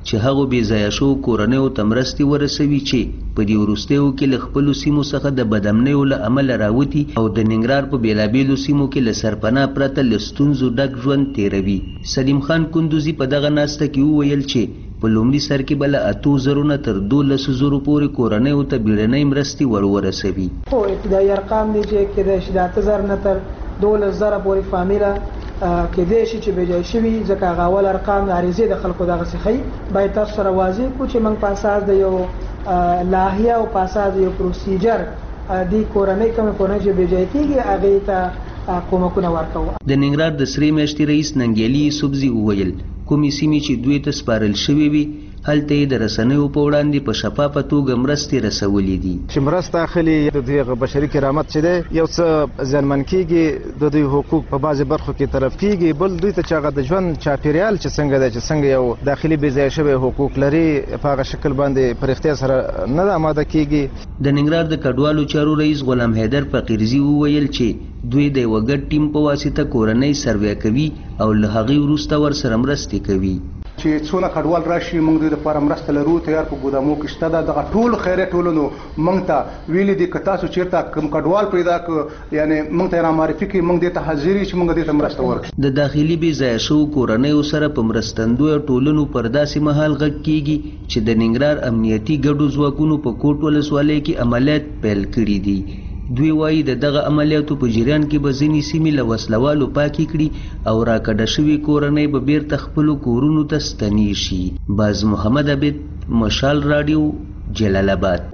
S3: چې هغه بې ځایه شو کورنیو ته مرستې ورسوي چې په دې وروستیو کې له خپلو سیمو څخه د بدامنیو له امله راوتي او د ننګرهار په بېلابېلو سیمو کې له سرپناه پرته له ستونزو ډک ژوند تېروي. سلیم خان کندوزي په دغه ناسته کې وویل چې په لومړي سر کې به له 8,000 نه تر 12,000 پورې کورنیو ته بیړنۍ مرستې ورسوي.
S7: خو ابتدایي ارقام دي چې کېدای شي د 8,000 نه تر 12,000 پورې فامیله کېدای شي چې بېجای شوي، ځکه هغه اول ارقام د عریضې د خلکو دغسې ښیي. باید تاسو سره واضح کړو چې موږ په اساس د یو لایحې او په اساس د یو پروسیجر دې کورنۍ کومې کورنۍ چې بېجای کېږي هغې ته کومکونه ورکوو.
S3: د ننګرهار د سرې میاشتې رئیس ننګیالي یوسفزي وویل کومې سیمې چې دوی ته سپارل شوې وي هلته یې د رسنیو په وړاندې په شفافه توګه مرستې رسولې دي.
S17: چې مرسته اخلي د دوی بشري کرامت چې دی یو څه زیانمن کېږي، د دوی حقوق په بعضې برخو کې تلف کېږي، بل دوی ته چې هغه د ژوند چاپېریال چې څنګه دی چې څنګه یو داخلي بې ځایه شوی حقوق لري په هغه شکل باندې په رښتیا سره نه ده آماده کېږي.
S3: د ننګرهار د کډوالو چارو رئیس غلام حیدر فقیرزي وویل چې دوی د یوه ګډ ټیم په واسطه کورنۍ سروې کوي او له هغې وروسته ورسره مرستې کوي.
S18: چې څونه کډوال راشي موږ دوی لپاره مرسته لرو، تیار په ګودامو کې شته ده. دغه ټولو خیریه ټولنو موږ ته ویلي دي که تاسو چېرته کوم کډوال پیدا کړو یعنې موږ ته یې رامعرفي کړي، موږ دې ته حاضر یو چې موږ دې ته مرسته ورکړو.
S3: د داخلي بې ځایه شوو کورنیو سره په مرستندویو ټولنو پر داسې مهال غږ کېږي چې د ننګرهار امنیتي ګډو ځواکونو په کوټ ولسوالۍ کې عملیات پیل کړي دي. دوی وایي د دغه عملیاتو په جریان کې به ځینې سیمې له وسلوالو پاکې کړي او راکډه شوي کورنۍ به بیرته خپلو کورونو ته ستنې شي. باز محمد عبید، مشال راډیو، جلال آباد.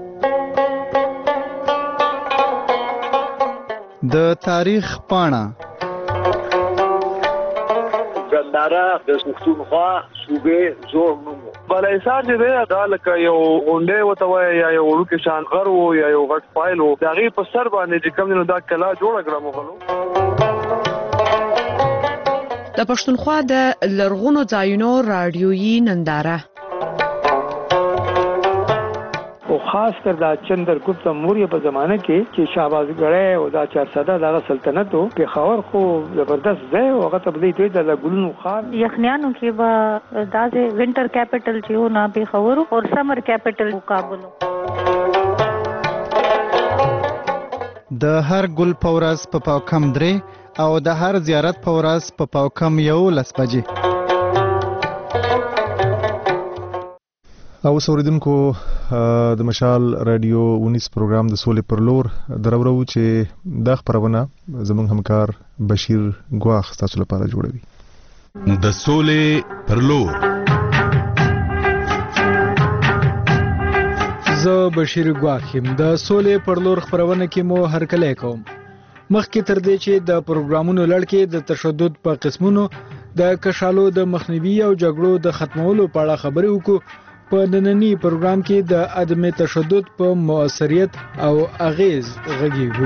S12: د تاریخ پاڼه
S19: زنداره د پښتونخوا صوبې زوړ نوم بلایسار چې دی دا لکه یو غونډۍ ورته وایي یا یو وړوکی شان غر و یا یو غټ فایل و، د هغې په سر باندې چې کوم دی نو دا کلا جوړه کړه مغلو.
S20: د پښتونخوا د لرغونو ځایونو راډیویي ننداره
S7: او خاص کر دا چندرګپت موریه په زمانه کې چې شهبازګړی او دا 400 دغه سلطنت و پېښور خو زبردست ځای و، هغه ته به دوی ته د ګلونو ښار
S27: یخنیانو کې به داسې وینټر کیپټل چې و نه پېښور او سمر کیپټل کابل.
S12: د هر ګل په ورځ په پاوکم 3 او د هر زیارت په ورځ په پاوکم 11 بجې.
S1: او اوریدونکو د مشال رادیو 19 پروګرام د سولې پر لور درورو چې دا خبرونه زموږ همکار بشیر ګواخ تاسو لپاره جوړوي.
S28: د سولې پر لور
S11: زه بشیر ګواخ يم. د سولې پر لور خبرونه کې مو هرکلی کوم. مخکې تر دې چې د پروګرامونو لړ کې د تشدد په قسمونو د کشالو د مخنیوي او جګړو د ختمولو په اړه خبرې وکړو. په نننی پروګرام کې د عدم تشدد په مؤثریت او اغیز غږیږو.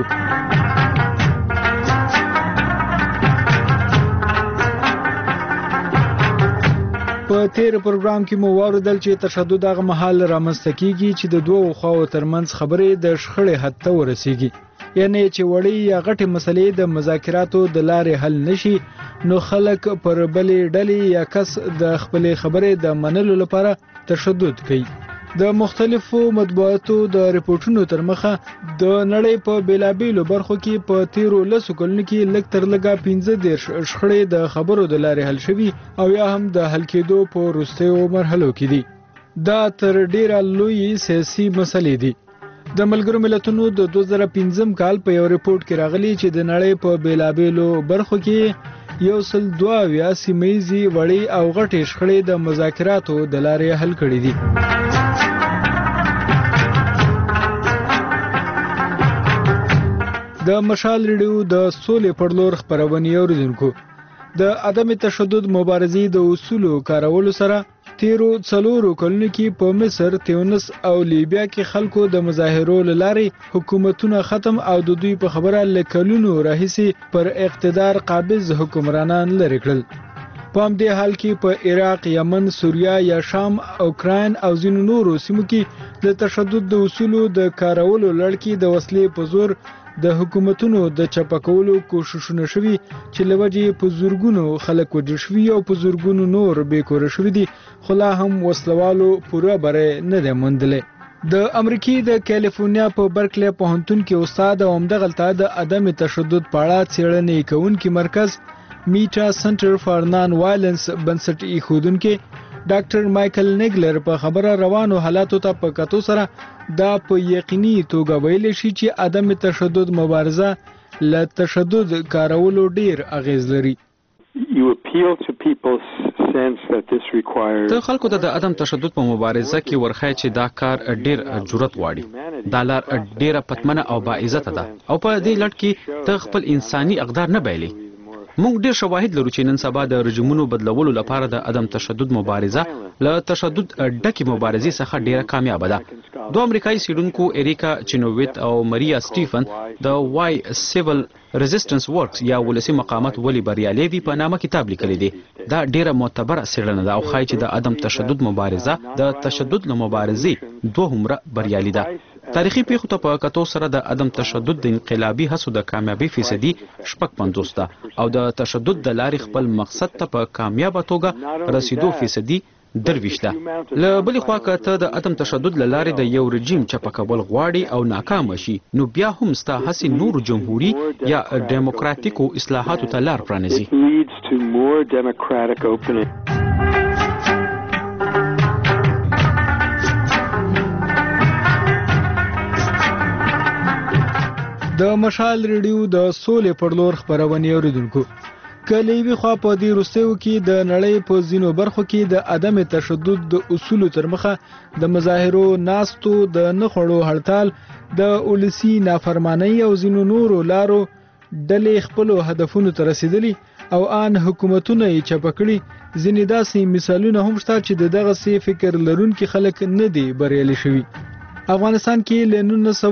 S11: په تیر پروګرام کې مو واوریدل چې تشدد هغه مهال رامنځته کیږي چې د دوو خواو ترمنځ خبرې د شخړې حد ته ورسیږي، یعنی چې وړې یا غټې مسلې د مذاکراتو د لارې حل نشي نو خلک پر بلې ډلې یا کس د خپلې خبرې د منلو لپاره تشدد کوي. د مختلفو مطبوعاتو د ریپورتونو تر مخه د نړۍ په بیلابیلو برخو کې په تیرو 10 کلونو کې لږ تر لږه 15 شخړې د خبرو د لارې حل شوي او یا هم د حل کېدو په وروستیو مرحلو کې دي. دا تر ډیره لوی سیاسي مسلې دي. د ملګرو ملتونو د 2015 کال په یو ریپورت کې راغلي چې د نړۍ په بیلابیلو برخو کې 102 سیمه‌یزې وړې او غټې شخړې د مذاکراتو د لارې حل کړې دي. د مشال ریډیو د سولې پر لور خبرونه اوریدونکو د عدم تشدد مبارزې د اصولو کارولو سره تیرو 4 کلونو کې په مصر، تیونس او لیبیا کې خلکو د مظاهرو لارې حکومتونه ختم او د دوی په خبره لکلونو راهیسي پر اقتدار قابض حکمرانان لري کړل. په همدې حال کې په عراق، یمن، سوریه یا شام، اوکراین او ځینو نورو سیمو کې د تشدد د اصولو د کارولو لړ کې د وسلې په زور د حکومتونو د چپکولو کوششونه شوي چې لوجې په زورګونو خلک وژل شوي او په زورګونو نور بیکوره شوي دي، خو لا هم وسلوالو پوره بری نه دی موندلی. د امریکای د کالیفورنیا په برکلی پوهنتون کې استاد او همدغلته د عدم تشدد په اړه څېړنې کوونکی مرکز میټا سنټر فار نان وایلنس بنسټ ایښودونکی ډاکټر مایکل نیګلر په خبره روانو حالاتو ته په کتو سره دا په یقیني توګه ویلی شي چې عدم تشدد مبارزه له تشدد کارولو ډیر اغیز لري.
S2: ته خلکو ته د عدم تشدد په مبارزه کې ورخای چې دا کار ډیر جرأت غواړي. دا لار ډیره پتمنه او باعزته ده او په دې لړ کې ته خپل انساني اقدار نه بایلي. موږ ډیر شواهد لرو چې نن سبا د رژیمونو بدلولو لپاره د عدم تشدد مبارزه له تشدد ډکې مبارزې څخه ډیره کامیابه ده. دوه امریکایي څېړونکو اریکا چینوویت او ماریا سټیفن د وای سیول ریزिस्टنس ورکس یا ولسی مقامات ولی بریالي وي په نامه کتاب لیکلی دی. دا ډیره معتبره څېړنه ده او ښایي چې د عدم تشدد مبارزه د تشدد له مبارزې دوهمره بریالي ده. تاریخي پیښو ته په کتو سره د عدم تشدد د انقلابي هڅو د کامیابی فیصدي 56 ده او د تشدد د لارې خپل مقصد ته په کامیابه توګه رسیدو فیصدي 23 ده. له بلې خوا که ته د عدم تشدد له لارې د یو رژیم چپه کول غواړي او ناکام شي نو بیا هم ستا هڅې نورو جمهوري یا ډیموکراتیکو اصلاحاتو ته لار پرانیزي.
S11: د مشال ریډیو د سولې پر لور خبرونه اوریدونکو کله وی خو په دې روسیو کې د نړۍ په ځینو برخو کې د عدم تشدد د اصولو تر مخه د مظاهرو ناستو د نخړو هړتال د اولسی نافرمانی او ځینو نورو لارو ډلې خپل هدفونو ته رسیدلي او ان حکومتونه یې چپکړي. ځینې داسې مثالونه هم شته چې دغه سي فکر لرونکي خلک نه دي بریالي شوي. افغانستان کې له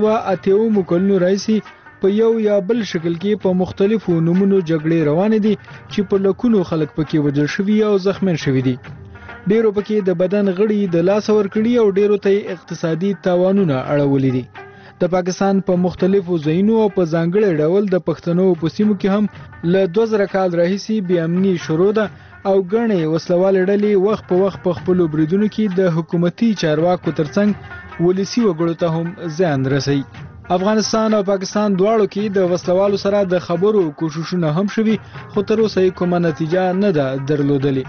S11: 1980 کلونو راځي په یو یا بل شکل کې په مختلفو نمونو جګړې روانې دي چې په لکونو خلک پکې وژل شوي او زخمین شوي دي. ډیرو پکې د بدن غړي د لاس ورکړي او ډیرو ته اقتصادي تاوانونه اړولي دي. د پاکستان په مختلفو ځایونو او په ځانګړي ډول د پښتنو په سیمو کې هم له 2000 کال راهیسي بې امني شروع ده او ګڼې وسلوال ډلې وخت په وخت په خپلو بریدونو کې د حکومتي چارواکو ترڅنګ ولسی وګړو ته هم زیان رسي. افغانستان او پاکستان دواړو کې د وسلوالو سره د خبرو کوششونه هم شوي خو تر اوسه کومه نتیجه نه ده درلودلې.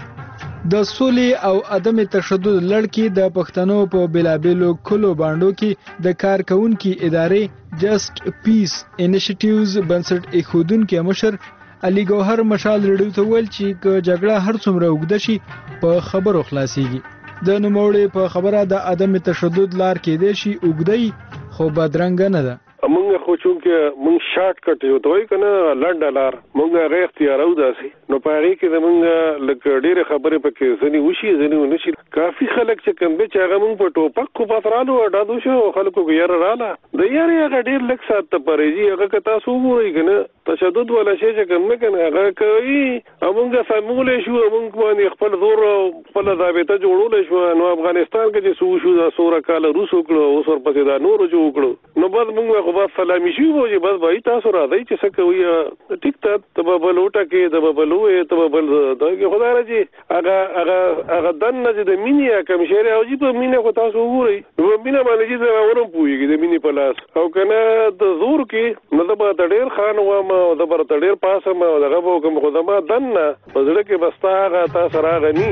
S11: د سولې او عدم تشدد لړ کې د پښتنو په بلابلو کلو باندو کې د کارکونکو ادارې جست پیس انیشیټیوز بنسټ ایښودونکي مشر علي ګوهر مشال ریډیو ته ویل چې جګړه هر څومره اوږده شي په خبرو خلاصيږي. د نوموړي په خبره د عدم تشدد لار کې دی شي اوږدی خو بدرنګ نه ده.
S5: مونږ خو چونکه مونږ شارټ کټ یو دوی کنه لنډه لار مونږ غیر اختیارو داسي نو پاره کې د مونږ لکه ډېر خبرې پکې ځنی وشي ځنی ونشي. کافي خلک چې کوم به چې هغه مونږ په ټوپک کو پاترالو اډادو شو خلکو کې یاره رااله د یاره هغه ډېر لک سات ته پرېږي هغه که تاسو وګورئ کنه تشدد ولا شي چې کوم کنه هغه کوي مونږ سمولې شو مونږ باندې خپل زور خپل ضابطه جوړول شو. نو افغانستان کې چې سو شو دا 16 کال روس وکړو اوس ورپسې دا نور جوړ کړو نو بعد مونږ خو بس سلامي شو وځي بس وای تاسو راځي چې څه کوي ټیک ته تبلوټه کې تبلوې تبل دا خدای راځي هغه دن نه د مینې کوم شری او جی په مینې خو تاسو وګورئ نو مینې باندې چې ورم پويږي د مینې په لاس او کنه د زور کې نه د با ډېر خان و ما د بر ډېر پاسه ما دغه کوم خدما دن نه پزړه کې بستا هغه تاسو راغني.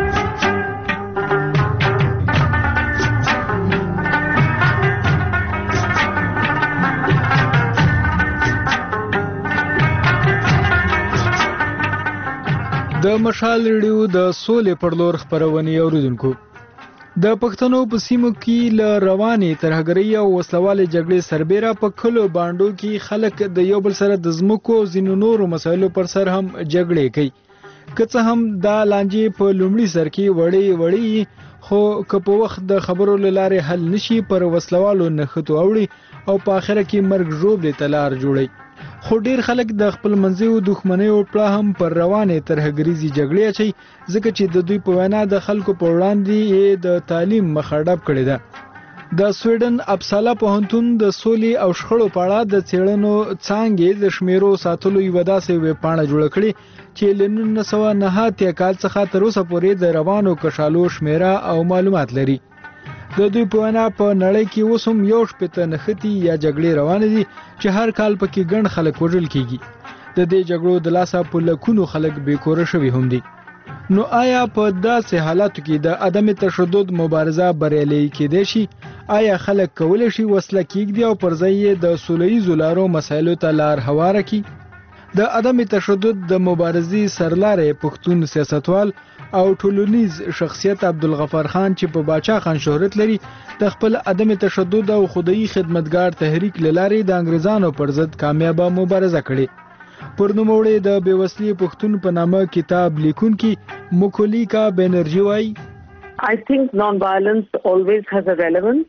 S11: د مشال ریډیو د سولې پر لور خبرونه اوریدونکو د پښتنو په سیمو کې ل روانې ترهګرۍ او وسلوال جګړې سربېره په کلو باندو کې خلک د یو بل سره د زمکو زینو نورو مسایلو پر سر هم جګړې کوي. که څه هم دا لانجې په لومړي سر کې وړي خو که په وخت د خبرو لاره حل نشي پر وسلوالو نخښتو اوړي او په اخره کې مرګ ژوبلې تلار جوړي. خو ډیر خلک د خپل منځیو دښمنیو پړه هم پر روانې ترهګریزي جګړې اچي ځکه چې د دوی په وینا د خلکو په وړاندې د تعلیم مخه ډب کړې ده. د سویډن اپسالا پوهنتون د سولې او شخړو په اړه د څېړنو څانګې د شمیرو ساتلو یوه داسې ویبپاڼه جوړه کړې چې له 1989 کال څخه تر اوسه پورې د روانو کشالو شمیره او معلومات لري. د دوی په وینا په نړۍ کې اوس هم 1.5 نښتې یا جګړې روانې دي چې هر کال پکې ګڼ خلک وژل کیږي. د دې جګړو د لاسه په لکونو خلک بېکوره شوي هم دي. نو آیا په داسې حالاتو کې د عدم تشدد مبارزه بریالۍ کېدای شي؟ آیا خلک کولی شي وسله کېږدي او پر ځای یې د سوله ییزو لارو مسایلو ته لار هواره کړي؟ د عدم تشدد د مبارزې سرلاری پښتون سیاستوال او ټولنیز شخصیت عبدالغفار خان چې په باچا خان شهرت لري د خپل عدم تشدد او خدایي خدمتګار تحریک له لارې د انګریزانو پر ضد کامیابه مبارزه کړې. پر نوموړی د بېوسلي پښتون په نامه کتاب لیکونکي مکولیکا بنرجي وایي
S6: I think non-violence always has a relevance.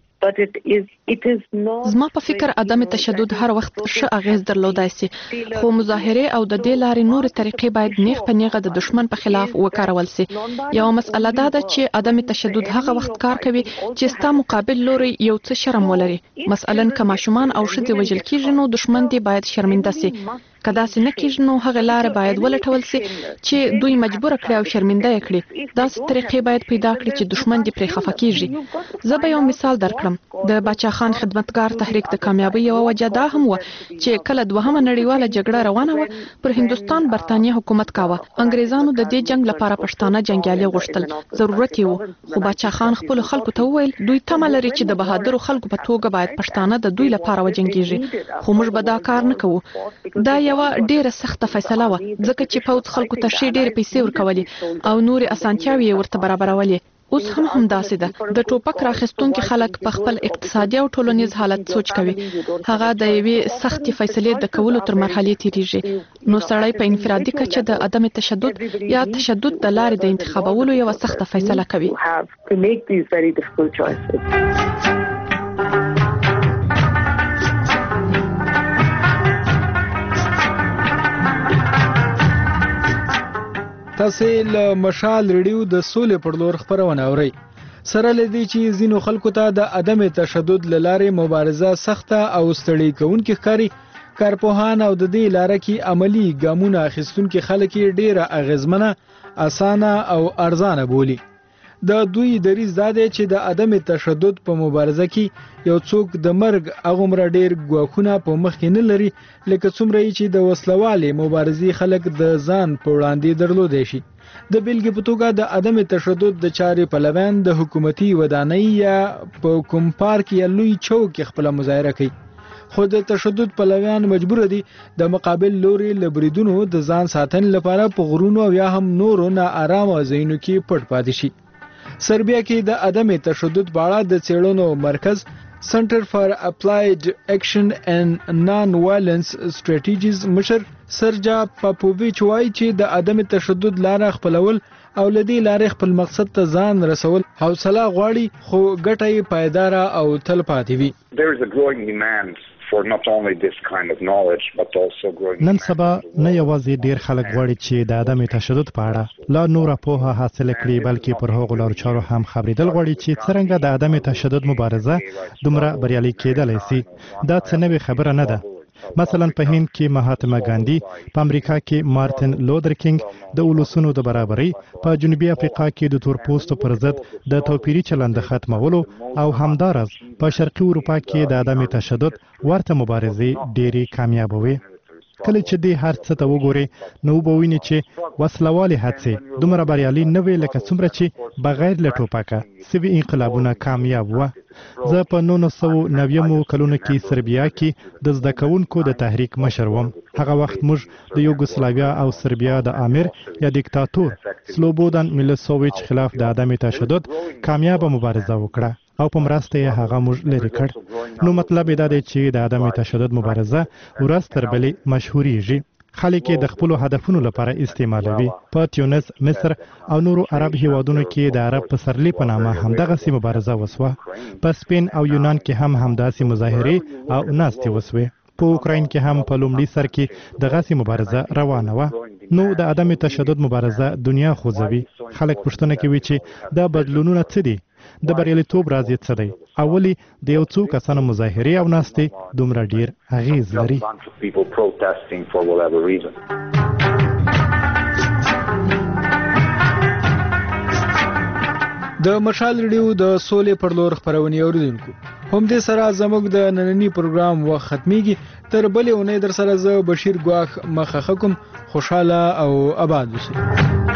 S8: زما په فکر عدم تشدد هر وخت ښه اغیز درلودای شي، خو مظاهره او د دې لارې نور طریقې باید نیغ په نیغه د دشمن په خلاف وکارول شي. یو مسله دا ده چې عدم تشدد هغه وخت کار کوي چې ستا مقابل لوري یو څه شرم ولري. مثلا که ماشومان او ښځې وژل کیږي نو دشمن دی باید شرمنده شي. که داسې نه کیږي نو هغه لار باید ولټول شي چې دوی مجبور کړي او شرمنده یې کړي. داسې طریقې باید پیدا کړي چې دشمن دې پرې خفه کیږي. زه به یو مثال درکړم. د باچا خان خدمتګار تحریک د کامیابی یو وجه دا هم و چې کله دوهمه نړیواله جګړه روانه و پر هندستان برتانیې حکومت کاوه. انګریزانو د دې جنگ لپاره پښتانه جنگیالي غوښتل، ضرورت یې و، خو باچا خان خپل خلکو ته وویل دوی تمه لري چې د بهادرو خلکو په توګه باید پښتانه د دوی لپاره وجنګیږي، خو موږ به دا کار نه کوو. دا یو ډیره سخته فیصله و ځکه چې پوځ خلکو ته شي ډیره پیسې ورکولې او نورې اسانتیاوې ورته برابرولې. اوس هم همداسې ده. د ټوپک راخستونکي خلک په خپل اقتصادي او ټولنیز حالت سوچ کوي. هغه د یوې سختې فیصلې د کولو تر مرحلې تیریږي. نو سړی په انفرادي کچه د عدم تشدد یا تشدد د لارې د انتخابولو یوه سخته فیصله کوي.
S11: تاسې له مشال ریډیو د سولې پر لور خپرونه اورئ. سره له دې چې ځینو خلکو ته د عدم تشدد له لارې مبارزه سخته او ستړې کوونکې ښکاري، کارپوهان او د دې لاره کې عملي ګامونه اخیستونکي خلک یې ډېره اغیزمنه، اسانه او ارزانه بولي. د دوی دریځ دا دی چې د عدم تشدد په مبارزه کې یو څوک د مرګ هغومره ډېر ګواښونه په مخ کې نه لري لکه څومره چې د وسلوالې مبارزې خلک د ځان په وړاندې درلودی شي. د بیلګې په توګه د عدم تشدد د چارې پلویان د حکومتي ودانۍ یا په کوم پارک یا لوی چوک کې خپله مظاهره کوي، خو د تشدد پلویان مجبور دي د مقابل لوري له بریدونو د ځان ساتنې لپاره په غرونو او یا هم نورو ناارامه ځایونو کې پټ پاتې شي. سربیا کې د عدم تشدد په اړه د څېړنو مرکز سنټر فار اپلایډ اکشن اینڈ نان وایلنس سټریټیجیز مشر سرجا پاپوویچ وایي چې د عدم تشدد لاره خپلول او له دې لارې خپل مقصد ته ځان رسول حوصله غواړي، خو ګټه یې پایداره او تل پاتې وي.
S9: نن سبا نه یوازې ډیر خلک غواړي چې د عدم تشدد په اړه لا نوره پوهه حاصل کړي، بلکې پر هغو لارو چارو هم خبرېدل غواړي چې څرنګه د عدم تشدد مبارزه دومره بریالۍ کېدلی سي. دا څه نوې خبره نه ده. مثلا په هند کې مهاتما ګاندي، په امریکا کې مارتن لوتر کینګ د ولسونو د برابرۍ، په جنوبي افریقا کې د تورپوستو پر ضد د توپیري چلند ختمولو او همدارس په شرقي اروپا کې د عدم تشدد ورته مبارزې ډېرې کامیابه وې. کله چې دې هر څه ته وګوري نو به ویني چې وسلوالې هڅې دومره بریالۍ نه وې لکه څومره چې بغیر له ټوپکه سوي انقلابونه کامیاب وه. زه په 1990 کلونو کې سربیا کې د زده کوونکو د تحریک مشر وم. هغه وخت موږ د یوګوسلاویا او سربیا د امیر یا دیکتاتور سلوبودان میلوسوویچ خلاف د عدم تشدد کامیابه مبارزه وکړه او په مرسته یې هغه موږ لرې کړ. نو مطلب دا دی چې د عدم تشدد مبارزه ورځ تر بلې مشهورېږي. خلک د خپل هدفونو لپاره استعمالوي. په تیونس، مصر او نورو عرب هیوادونو کې د عرب پسرلی په نامه همدغه سي مبارزه وسوه. په سپین او یونان کې هم همداسې مظاهرې او ناستې وسوې. په اوکراین کې هم په لومړي سر کې دغه سي مبارزه روانه وه. نو د عدم تشدد مبارزه دنیا خوځوي. خلک پوښتنه کوي چې دا بدلونونه څه دي؟ د بریالیتوب راز یې څه دی او ولې د یو څو کسانو مظاهرې او ناستې دومره ډیر اغیز لري.
S11: د مشال ریډیو د سولې پر لور خبرونه اوریدونکو هم دې سره زموږ د نننی پروګرام وخت ختميږي. تر بلې اونۍ در سره زه بشیر ګواخ مخه کوم. خوشاله او آباد اوسئ.